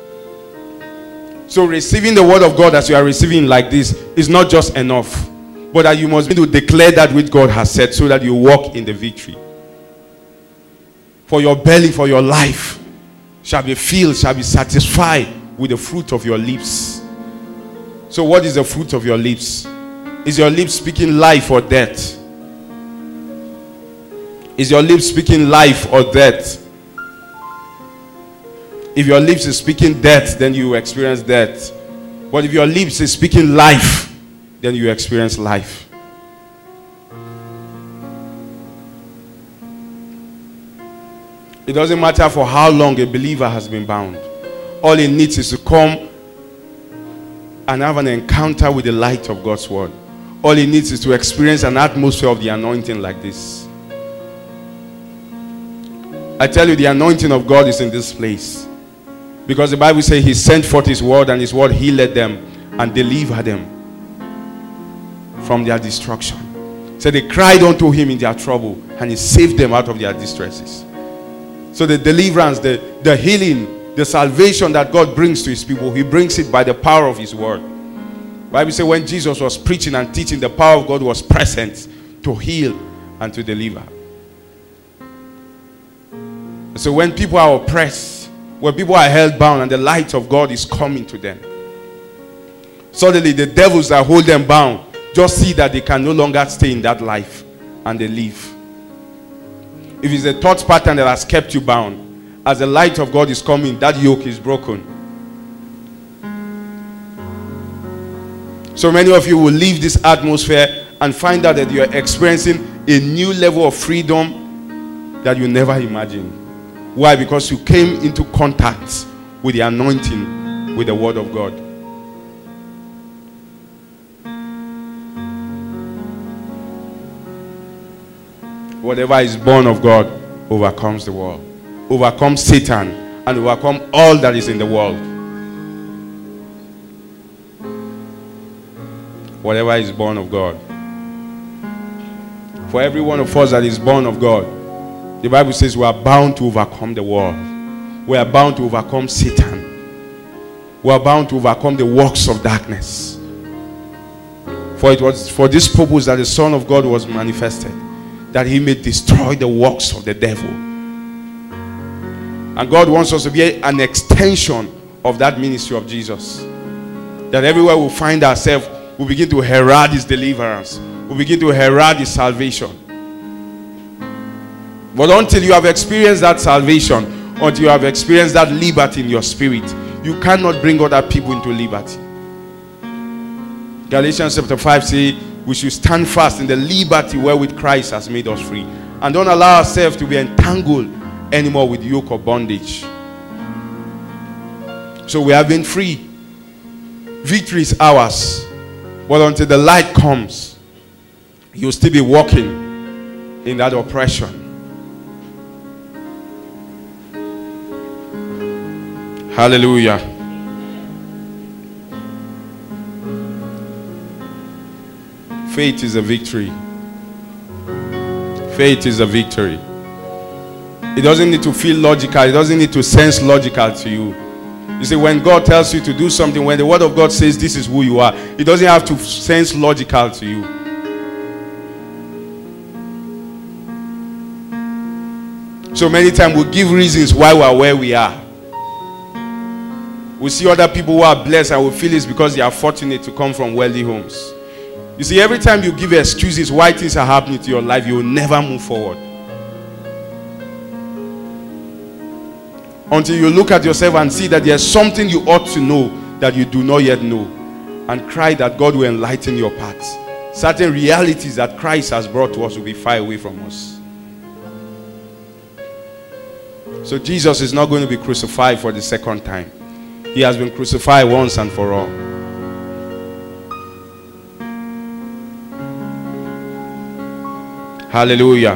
So receiving the word of God as you are receiving like this is not just enough, but that you must be to declare that which God has said so that you walk in the victory. For your belly, for your life shall be filled, shall be satisfied with the fruit of your lips. So what is the fruit of your lips? Is your lips speaking life or death? Is your lips speaking life or death? If your lips is speaking death, then you experience death. But if your lips is speaking life, then you experience life. It doesn't matter for how long a believer has been bound. All he needs is to come and have an encounter with the light of God's word. All he needs is to experience an atmosphere of the anointing like this. I tell you, the anointing of God is in this place. Because the Bible says he sent forth his word, and his word healed them and delivered them from their destruction. So they cried unto him in their trouble, and he saved them out of their distresses. So the deliverance, the healing, the salvation that God brings to his people, he brings it by the power of his word. The Bible says when Jesus was preaching and teaching, the power of God was present to heal and to deliver. So when people are oppressed, when people are held bound and the light of God is coming to them, suddenly the devils that hold them bound just see that they can no longer stay in that life and they leave. If it's a thought pattern that has kept you bound, as the light of God is coming, that yoke is broken. So many of you will leave this atmosphere and find out that you are experiencing a new level of freedom that you never imagined. Why? Because you came into contact with the anointing, with the word of God. Whatever is born of God overcomes the world, overcomes Satan, and overcomes all that is in the world. Whatever is born of God. For every one of us that is born of God, the Bible says we are bound to overcome the world. We are bound to overcome Satan. We are bound to overcome the works of darkness. For it was for this purpose that the Son of God was manifested, that he may destroy the works of the devil. And God wants us to be an extension of that ministry of Jesus. That everywhere we find ourselves, we begin to herald his deliverance. We begin to herald his salvation. But until you have experienced that salvation, until you have experienced that liberty in your spirit, you cannot bring other people into liberty. Galatians chapter 5 says we should stand fast in the liberty wherewith Christ has made us free. And don't allow ourselves to be entangled anymore with yoke of bondage. So we have been free. Victory is ours. But until the light comes, you'll still be walking in that oppression. Hallelujah. Faith is a victory. Faith is a victory. It doesn't need to feel logical. It doesn't need to sense logical to you. You see, when God tells you to do something, when the word of God says this is who you are, it doesn't have to sense logical to you. So many times we give reasons why we are where we are. We see other people who are blessed and we feel it's because they are fortunate to come from wealthy homes. You see, every time you give excuses why things are happening to your life, you will never move forward. Until you look at yourself and see that there's something you ought to know that you do not yet know, and cry that God will enlighten your paths. Certain realities that Christ has brought to us will be far away from us. So Jesus is not going to be crucified for the second time. He has been crucified once and for all. Hallelujah.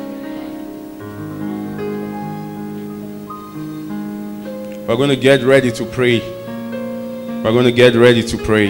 We're going to get ready to pray. We're going to get ready to pray.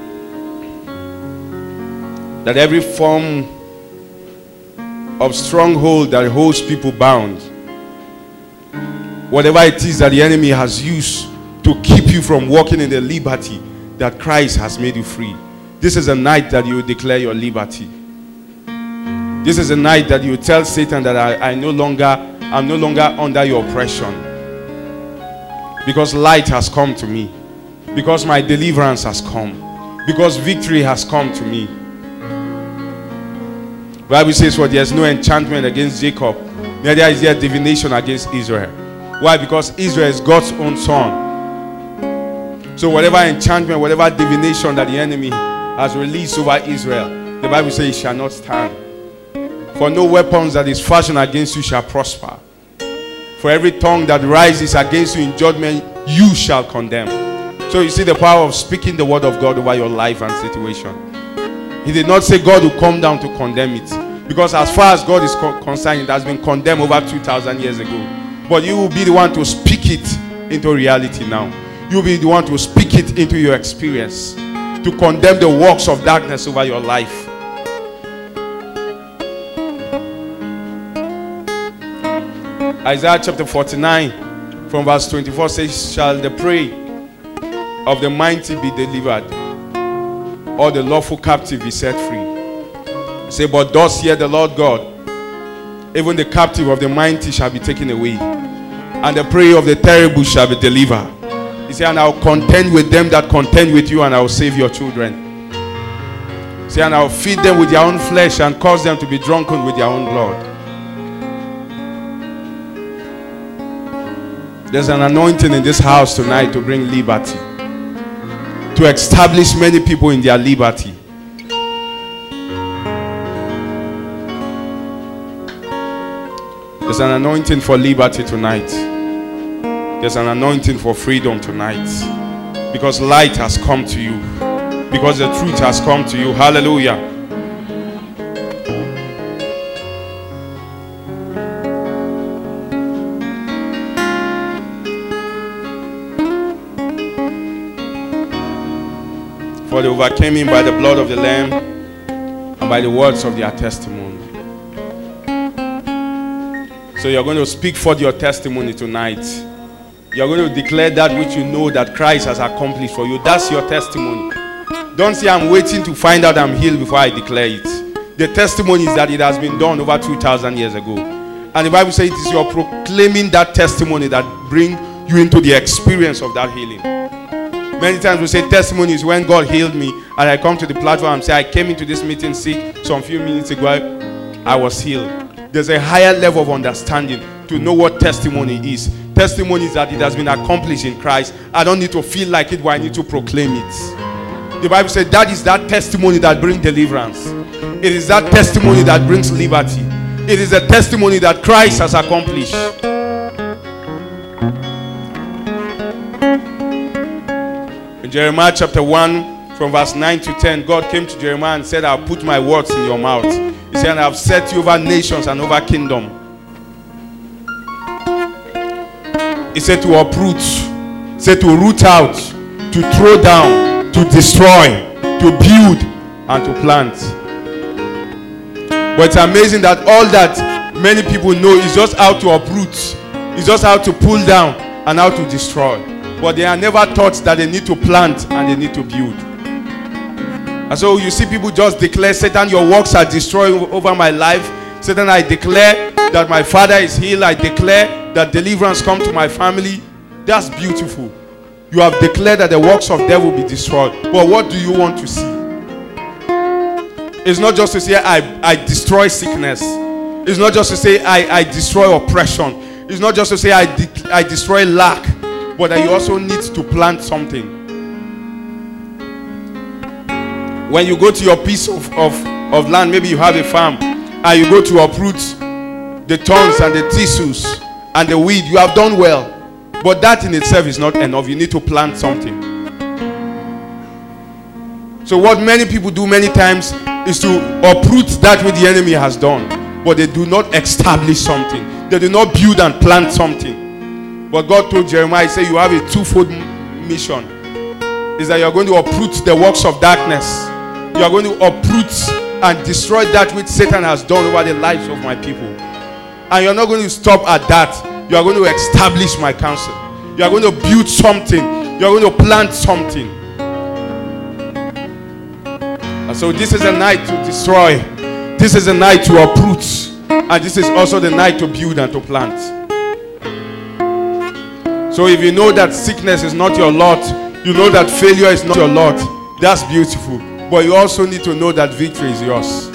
That every form of stronghold that holds people bound, whatever it is that the enemy has used to keep you from walking in the liberty that Christ has made you free, this is a night that you declare your liberty. This is a night that you tell Satan that I'm no longer under your oppression. Because light has come to me. Because my deliverance has come. Because victory has come to me. The Bible says, for there is no enchantment against Jacob, neither is there divination against Israel. Why? Because Israel is God's own son. So whatever enchantment, whatever divination that the enemy has released over Israel, the Bible says it shall not stand. For no weapons that is fashioned against you shall prosper. For every tongue that rises against you in judgment, you shall condemn. So you see the power of speaking the word of God over your life and situation. He did not say God will come down to condemn it. Because as far as God is concerned, it has been condemned over 2,000 years ago. But you will be the one to speak it into reality now. You will be the one to speak it into your experience. To condemn the works of darkness over your life. Isaiah chapter 49 from verse 24 says, shall the prey of the mighty be delivered, or the lawful captive be set free? Say, but thus saith the Lord God, even the captive of the mighty shall be taken away, and the prey of the terrible shall be delivered. He said, and I'll contend with them that contend with you, and I'll save your children. He said, and I'll feed them with their own flesh and cause them to be drunken with their own blood. There's an anointing in this house tonight to bring liberty, to establish many people in their liberty. There's an anointing for liberty tonight. There's an anointing for freedom tonight. Because light has come to you. Because the truth has come to you. Hallelujah. For they overcame him by the blood of the Lamb and by the words of their testimony. So you're going to speak forth your testimony tonight. You're going to declare that which you know that Christ has accomplished for you. That's your testimony. Don't say, I'm waiting to find out I'm healed before I declare it. The testimony is that it has been done over 2,000 years ago. And the Bible says it is your proclaiming that testimony that brings you into the experience of that healing. Many times we say testimony is when God healed me, and I come to the platform and say, I came into this meeting sick, some few minutes ago I was healed. There's a higher level of understanding to know what testimony is. Testimony is that it has been accomplished in Christ. I don't need to feel like it, but I need to proclaim it. The Bible said that is that testimony that brings deliverance. It is that testimony that brings liberty. It is a testimony that Christ has accomplished. In Jeremiah chapter 1 from verse 9 to 10, God came to Jeremiah and said, I'll put my words in your mouth. He said, and I've set you over nations and over kingdom. He said to uproot, said to root out, to throw down, to destroy, to build, and to plant. But it's amazing that all that many people know is just how to uproot, is just how to pull down and how to destroy. But they are never taught that they need to plant and they need to build. And so you see people just declare, Satan, your works are destroyed over my life. Satan, I declare that my father is healed. I declare that deliverance come to my family. That's beautiful. You have declared that the works of devil will be destroyed. But what do you want to see? It's not just to say I destroy sickness. It's not just to say I destroy oppression. It's not just to say I destroy lack. But that you also need to plant something. When you go to your piece of land, maybe you have a farm, and you go to uproot the thorns and the thistles and the weed, you have done well. But that in itself is not enough. You need to plant something. So what many people do many times is to uproot that which the enemy has done. But they do not establish something. They do not build and plant something. But God told Jeremiah, he said, you have a twofold mission. Is that you are going to uproot the works of darkness. You are going to uproot and destroy that which Satan has done over the lives of my people. And you are not going to stop at that. You are going to establish my counsel. You are going to build something. You are going to plant something. And so this is a night to destroy. This is a night to uproot. And this is also the night to build and to plant. So if you know that sickness is not your lot, you know that failure is not your lot, that's beautiful. But you also need to know that victory is yours.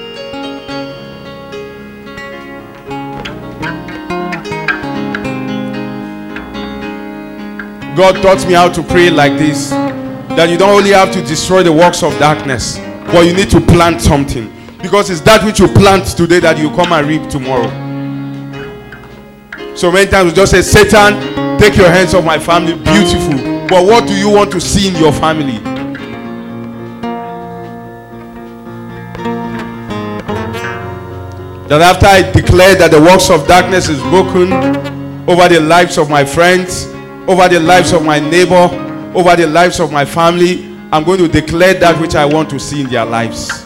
God taught me how to pray like this. That you don't only have to destroy the works of darkness, but you need to plant something. Because it's that which you plant today that you come and reap tomorrow. So many times we just say, Satan, take your hands off my family. Beautiful. But what do you want to see in your family? That after I declare that the works of darkness is broken over the lives of my friends, over the lives of my neighbor, over the lives of my family, I'm going to declare that which I want to see in their lives.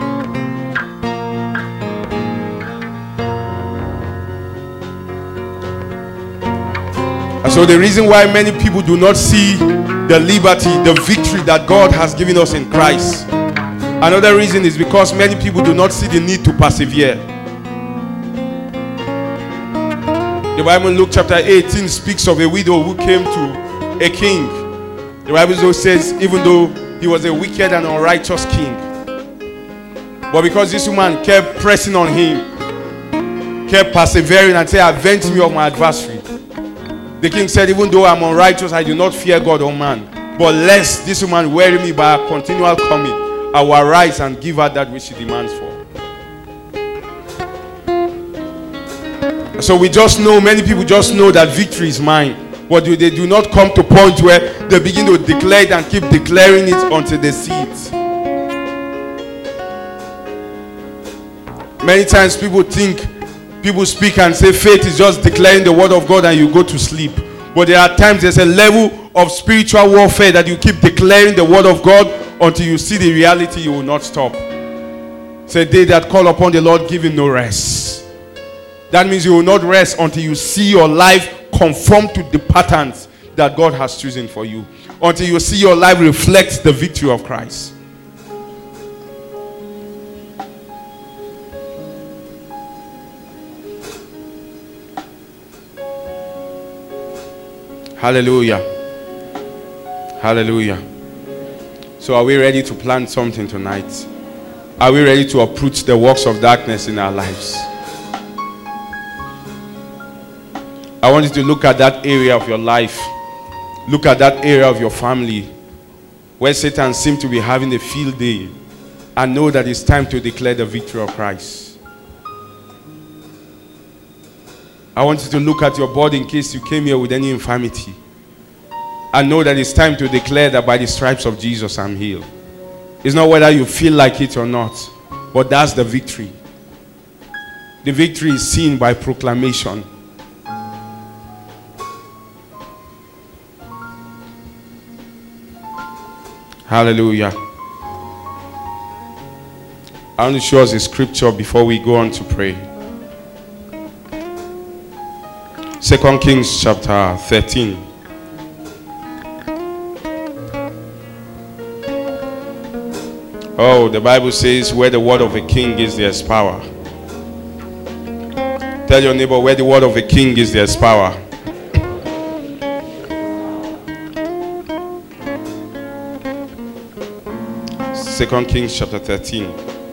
And so the reason why many people do not see the liberty, the victory that God has given us in Christ, another reason is because many people do not see the need to persevere. The Bible in Luke chapter 18 speaks of a widow who came to a king. The Bible also says, even though he was a wicked and unrighteous king, but because this woman kept pressing on him, kept persevering and said, avenge me of my adversary, the king said, even though I'm unrighteous, I do not fear God or man, but lest this woman weary me by her continual coming, I will arise and give her that which she demands for. So we just know, many people just know that victory is mine. But they do not come to a point where they begin to declare it and keep declaring it until they see it. Many times people speak and say faith is just declaring the word of God and you go to sleep. But there are times there's a level of spiritual warfare that you keep declaring the word of God until you see the reality. You will not stop. Say, they that call upon the Lord, give him no rest. That means you will not rest until you see your life conform to the patterns that God has chosen for you. Until you see your life reflect the victory of Christ. Hallelujah. Hallelujah. So are we ready to plant something tonight? Are we ready to uproot the works of darkness in our lives? I want you to look at that area of your life. Look at that area of your family where Satan seems to be having a field day, and know that it's time to declare the victory of Christ. I want you to look at your body in case you came here with any infirmity, and know that it's time to declare that by the stripes of Jesus I'm healed. It's not whether you feel like it or not, but that's the victory. The victory is seen by proclamation. Hallelujah. I want to show us a scripture before we go on to pray. 2 Kings chapter 13. Oh, the Bible says where the word of a king is, there's power. Tell your neighbor, where the word of a king is, there's power. 2 Kings chapter 13.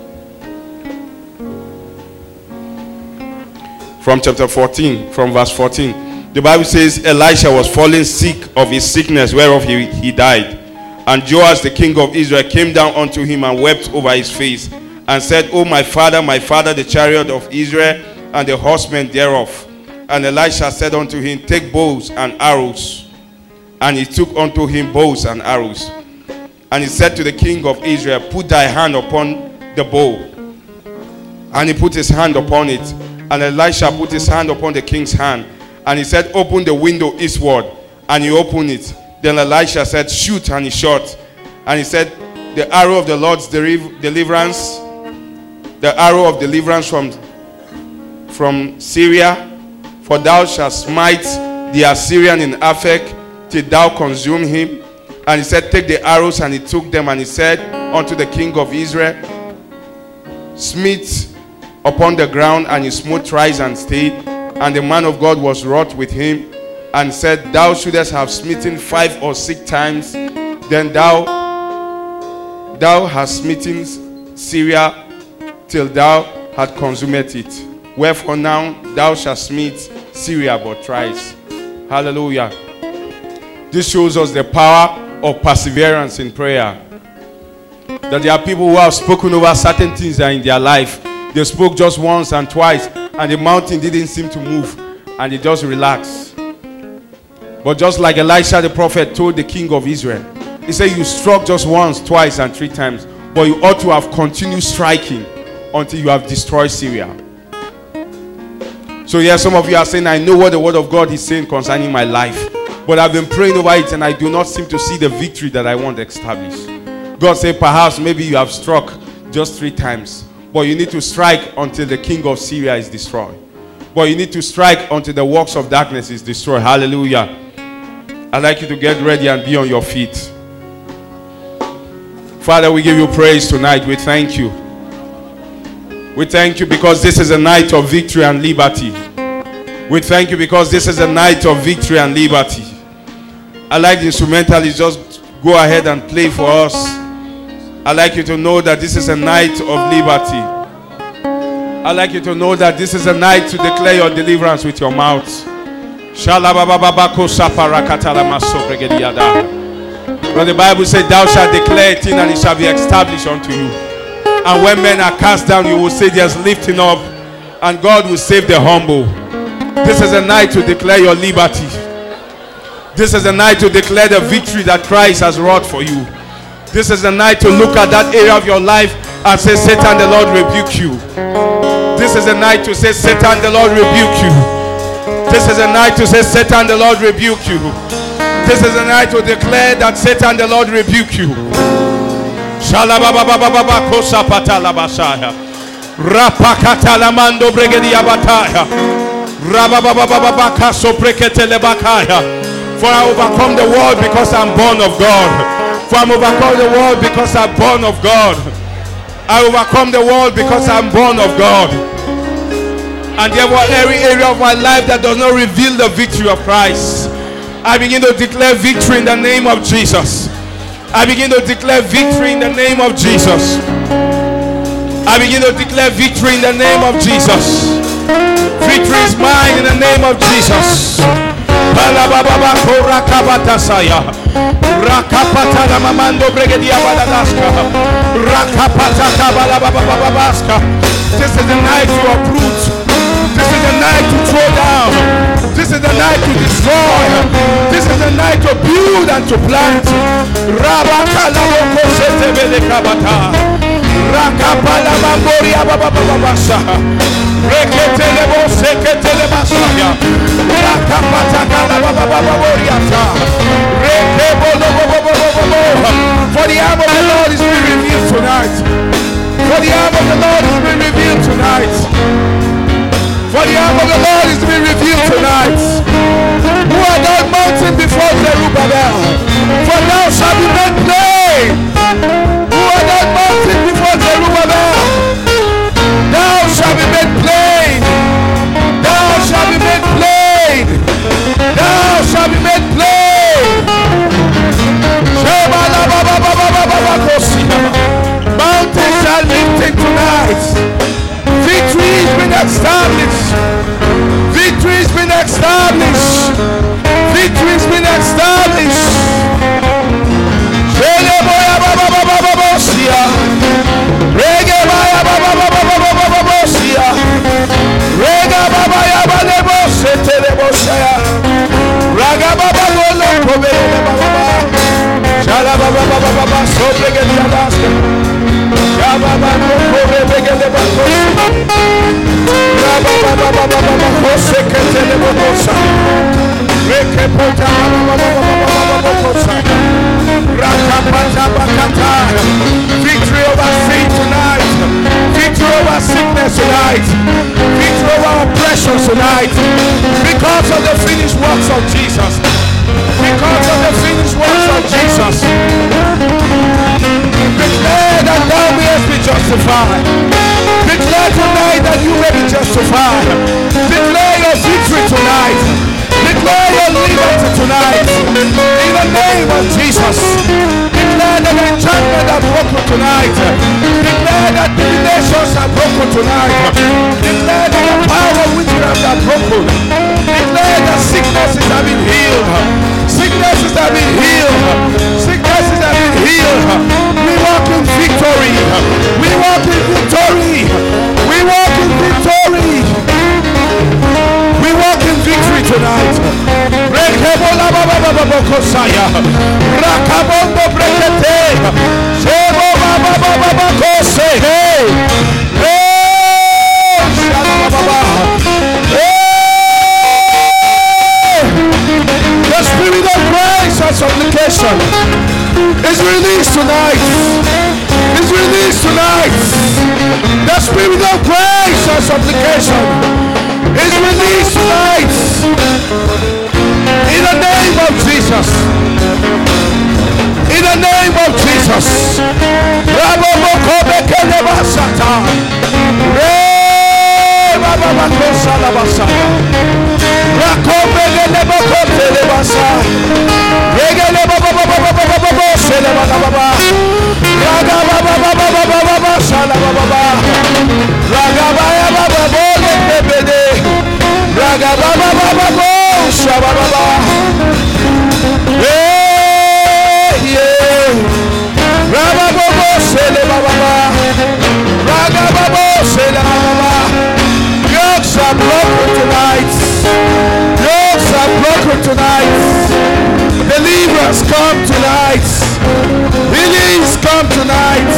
From chapter 14, from verse 14. The Bible says Elisha was fallen sick of his sickness whereof he died. And Joash the king of Israel came down unto him and wept over his face and said, O my father, the chariot of Israel and the horsemen thereof. And Elisha said unto him, take bows and arrows. And he took unto him bows and arrows. And he said to the king of Israel, put thy hand upon the bow. And he put his hand upon it. And Elisha put his hand upon the king's hand. And he said, open the window eastward. And he opened it. Then Elisha said, shoot. And he shot. And he said, the arrow of the Lord's deliverance, the arrow of deliverance from Syria, for thou shalt smite the Assyrian in Aphek till thou consume him. And he said, take the arrows. And he took them. And he said unto the king of Israel, smite upon the ground. And he smote thrice and stayed. And the man of God was wroth with him, and said, thou shouldest have smitten 5 or 6 times. Then thou hast smitten Syria till thou had consummated it. Wherefore now thou shalt smite Syria but thrice. Hallelujah. This shows us the power of perseverance in prayer. That there are people who have spoken over certain things that in their life. They spoke just once and twice, and the mountain didn't seem to move, and they just relaxed. But just like Elisha the prophet told the king of Israel, he said, you struck just once, twice, and 3 times, but you ought to have continued striking until you have destroyed Syria. So yes, some of you are saying, I know what the word of God is saying concerning my life, but I've been praying over it and I do not seem to see the victory that I want established. God said, perhaps maybe you have struck just 3 times, but you need to strike until the king of Syria is destroyed. But you need to strike until the works of darkness is destroyed. Hallelujah. I'd like you to get ready and be on your feet. Father, we give you praise tonight. We thank you. We thank you because this is a night of victory and liberty. We thank you because this is a night of victory and liberty. I'd like the instrumentalists just go ahead and play for us. I'd like you to know that this is a night of liberty. I'd like you to know that this is a night to declare your deliverance with your mouth. But the Bible says, thou shalt declare a thing and it shall be established unto you. And when men are cast down, you will say there's lifting up, and God will save the humble. This is a night to declare your liberty. This is a night to declare the victory that Christ has wrought for you. This is a night to look at that area of your life and say, Satan, the Lord rebuke you. This is a night to say, Satan, the Lord rebuke you. This is a night to say, Satan, the Lord rebuke you. This is a night to declare that Satan, the Lord rebuke you. Rapakatalamando bregedia bataya. Rabababababakaso preketelebakaya. For I overcome the world because I'm born of God. For I overcome the world because I'm born of God. I overcome the world because I'm born of God. And therefore every area of my life that does not reveal the victory of Christ, I begin to declare victory in the name of Jesus. I begin to declare victory in the name of Jesus. I begin to declare victory in the name of Jesus. Victory is mine in the name of Jesus. This is the night to uproot. This is the night to throw down. This is the night to destroy. This is the night to build and to plant. Rakapala Mamboria Bababasa. Reketelebo seketele basaya. Rakapataka Babababoriata. Rekebolo. For the arm of the Lord is being revealed tonight. For the arm of the Lord is being revealed tonight. For the arm of the Lord is being revealed tonight. Who are thou mountain before Zerubbabel? For thou shalt be made plain. Who are thou mountain before Zerubbabel? Thou shalt be made plain. Thou shalt be made plain. Thou shalt be made plain. Mountains are lifted tonight. Victory has been established. Victory has been established. Victory has been established. Victory over sin tonight. Victory over sickness tonight. Victory over oppression tonight. Because of the finished works of Jesus. Because of the finished works of Jesus. Declare that thou mayest be justified. Declare tonight that you may be justified. Declare your victory tonight. Declare your liberty tonight. In the name of Jesus. Declare that the enchantment are broken tonight. Declare that the nations are broken tonight. Declare that the power of witchcraft are broken. Declare that sicknesses have been healed. Sicknesses have been healed. Sicknesses have been healed. We walk in victory. We walk in victory. We walk in victory. We walk in victory tonight. Rekebola baba baba bokosaya. Rakabondo brekete. Shebo baba baba bokose. Hey. Hey. Shala baba. Hey. The spirit of grace and supplication is released tonight. Is released tonight. The spirit of grace and supplication is released tonight. In the name of Jesus. In the name of Jesus. Yokes are broken tonight. Yokes are broken tonight. Deliverance come tonight. Healings come tonight.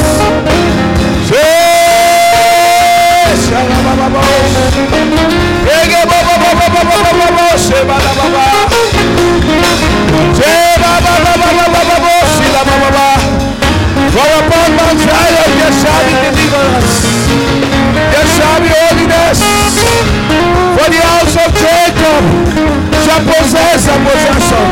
For upon Mount Zion there shall be deliverance, there shall be holiness. For the house of Jacob shall possess a possession.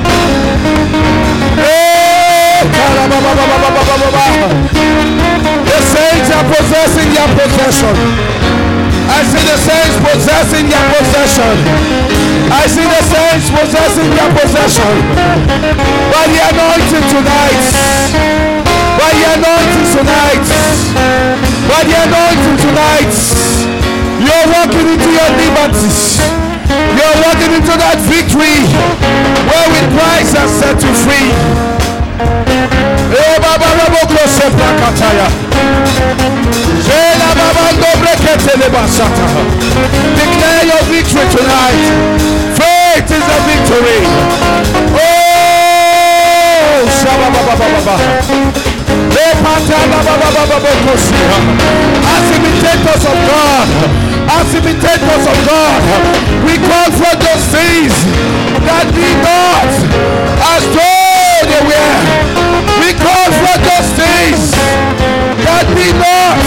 The saints are possessing their possession. I see the saints possessing their possession. I see the saints possessing their possession. By the anointing tonight. By the anointing tonight. By the anointing tonight. You're walking into your liberty. You're walking into that victory wherewith Christ has set you free. Declare your victory tonight. Faith is a victory. Oh, as imitators of God, as imitators of God, we call for those things that be not as though they were. We call for those things that be not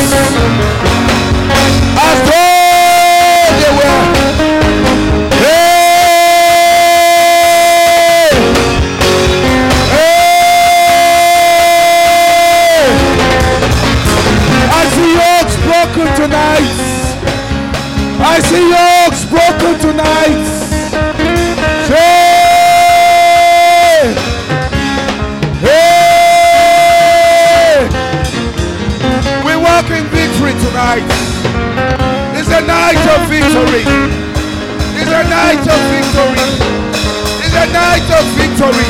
as though they were. Tonight, I see yokes broken tonight. Hey, hey, we walk in victory tonight. It's a night of victory. It's a night of victory. It's a night of victory.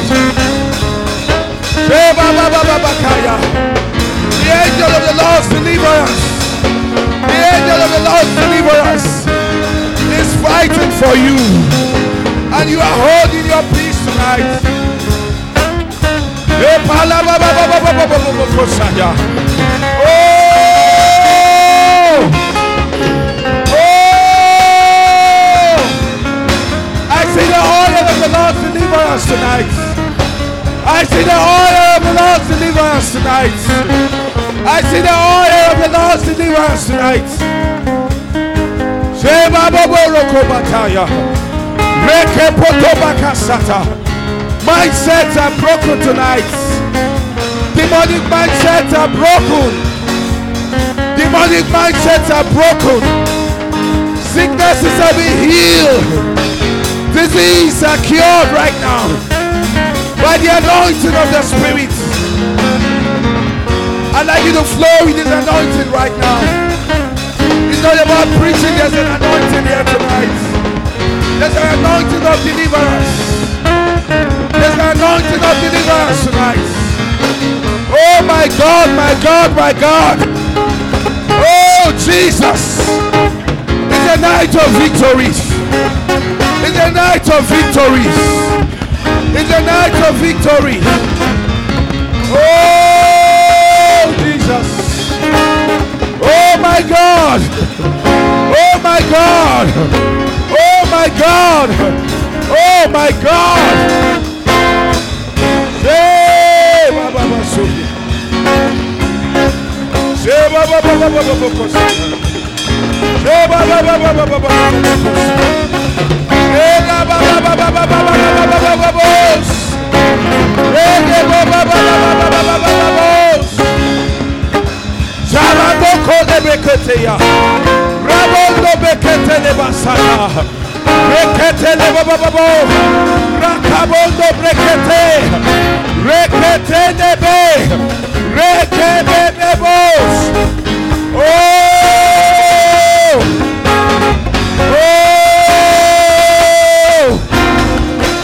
The angel of the Lord's deliverance. The angel of the Lord's deliverance is fighting for you, and you are holding your peace tonight. Oh! Oh! I see the oil of the Lord's deliverance tonight. I see the oil of the Lord's deliverance tonight. I see the oil of the Lord's deliverance tonight. Mindsets are broken tonight. Demonic mindsets are broken. Demonic mindsets are broken. Sicknesses are being healed. Disease are cured right now by the anointing of the Spirit. I'd like you to flow with this anointing right now. It's not about preaching. There's an anointing here tonight. There's an anointing of deliverance. There's an anointing of deliverance tonight. Oh my God, my God, my God. Oh Jesus. It's a night of victories. It's a night of victories. It's a night of victory. Oh Jesus. Oh my God. Oh my God. Oh my God. Oh my God. Rabondo bekete le basana, rekete le bababo, rakabondo brekete, rekete nebe, rekete nebos. Oh, oh,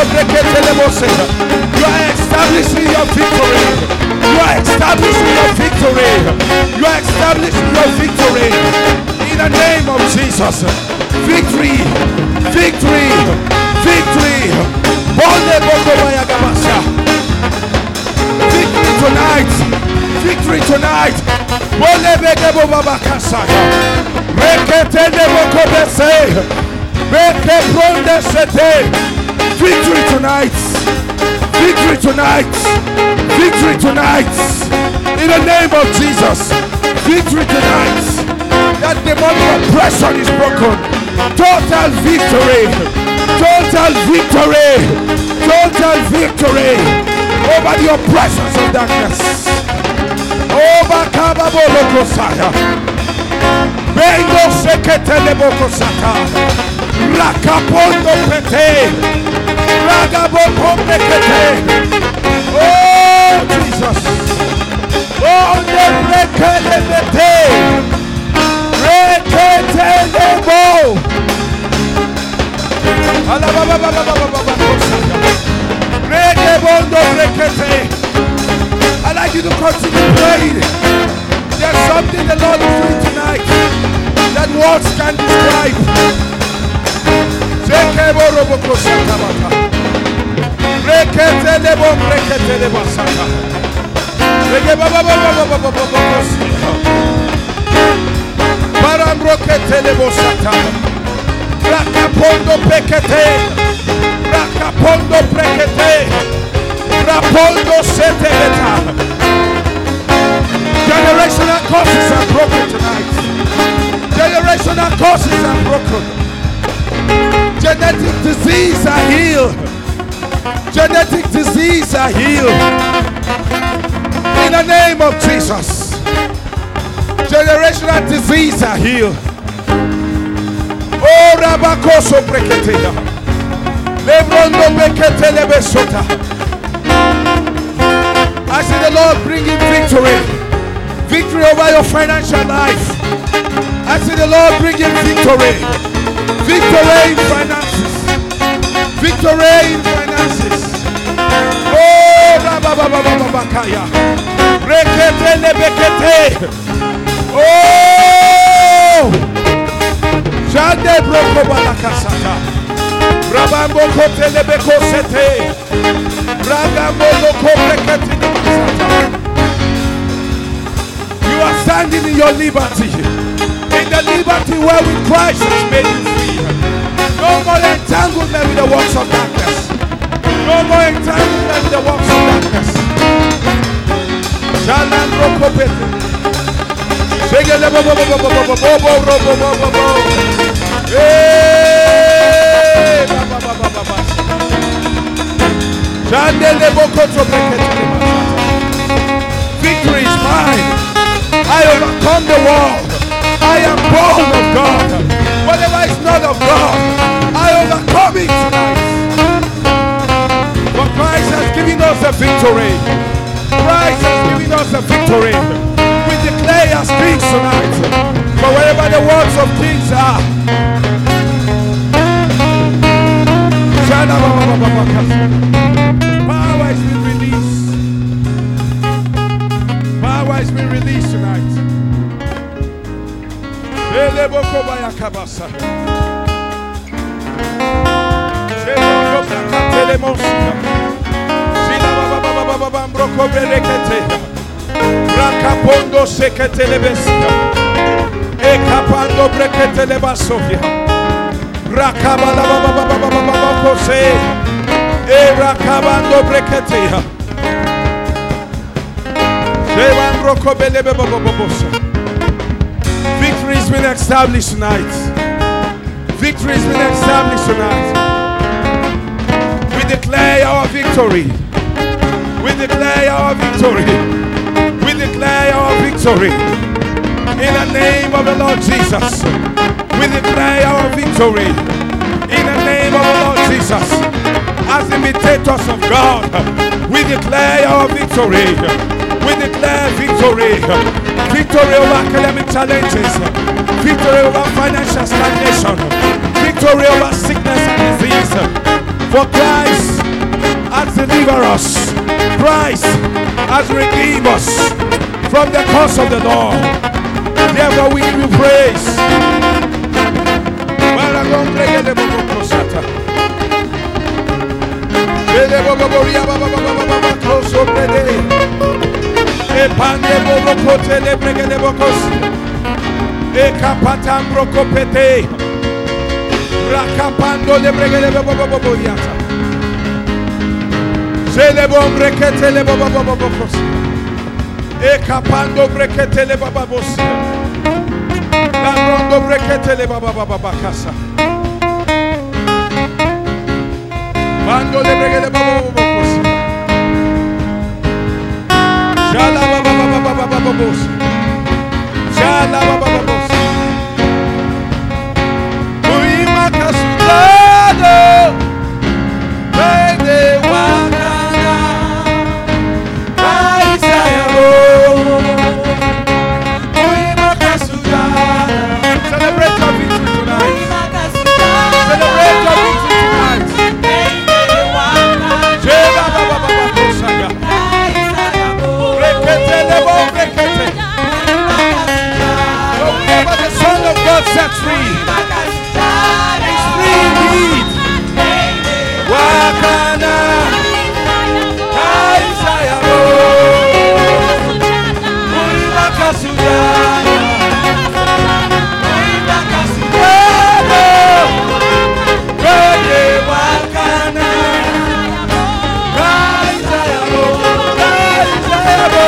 You are establishing your victory. You are establishing your victory. You are establishing your victory. In the name of Jesus. Victory. Victory. Victory. Victory tonight. Victory tonight. Victory tonight. Victory tonight. Victory tonight. In the name of Jesus. Victory tonight. That demonic oppression is broken. Total victory. Total victory. Total victory over the oppressions of darkness. Over Kababolokosaya. Bengo Seketelebokosata. Rakapondo Pete. Ragabopomekete. Oh Jesus. Oh the Rekelebete. Reketelebo. Regebondo Rekete. I'd like you to continue praying. There's something the Lord is doing tonight that words can describe. Rakapondo pekete. Rakapondo prekete. Rapondo seteleta. Generational curses are broken tonight. Generational curses are broken. Genetic disease are healed. Genetic disease are healed. In the name of Jesus. Generational disease are healed. Oh Rabakoso Breketea. Lebrondo Bekete Lebesota. I see the Lord bringing victory. Victory over your financial life. I see the Lord bringing victory. Victory in finances. Victory in finances. Oh, Rabababababakaya. Rekete lebekete. Oh, Jade broko balakasata. Rabambo kote lebeko sete. Ragambo loko brekete lebasata. You are standing in your liberty. In the liberty where with Christ has made you free. No more entanglement with the works of darkness. No more entanglement with the works of darkness. Shalan rokopete. Shegele bobo bobo bobo bobo bobo bobo bobo. Hey, baba baba baba. Shandele boko topekete. Victory is mine. I overcome the world. I am born of God. Whatever is not of God, I overcome it tonight. For Christ has given us a victory. Christ has given us a victory. We declare as kings tonight. For wherever the words of kings are, Power has been released. Power has been released tonight. Rakapondo seketelebesia. Ekapando breketelebasoya. Rakabala baba kose. Rakabando breketeya. Jevan rokobelebe babobosa. Victory has been established tonight. Victory has been established tonight. We declare our victory. We declare our victory. We declare our victory. In the name of the Lord Jesus. We declare our victory. In the name of the Lord Jesus. As imitators of God, we declare our victory. We declare victory. Victory over academic challenges. Victory over financial stagnation. Victory over sickness and disease. For Christ has delivered us. Christ has redeemed us from the curse of the law. Therefore we give you praise. Rakapando le bregele boboboboyata. Se le bon brekete le bobobobobos. Ekapando brekete le bababos. La rondo brekete le babababakasa. Mando le bregele bobobobos. Jala babababababos. Jala babababos. Set free. It's free indeed. Wakana Kaisayabo Uimakasudana Uimakasudana Weye Wakana Kaisayabo Kaisayabo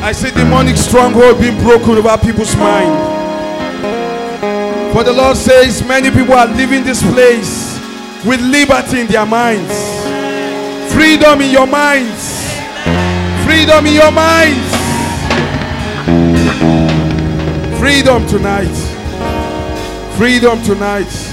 I see demonic stronghold being broken over people's mind. For the Lord says many people are leaving this place with liberty in their minds. Freedom in your minds. Freedom in your minds. Freedom tonight. Freedom tonight.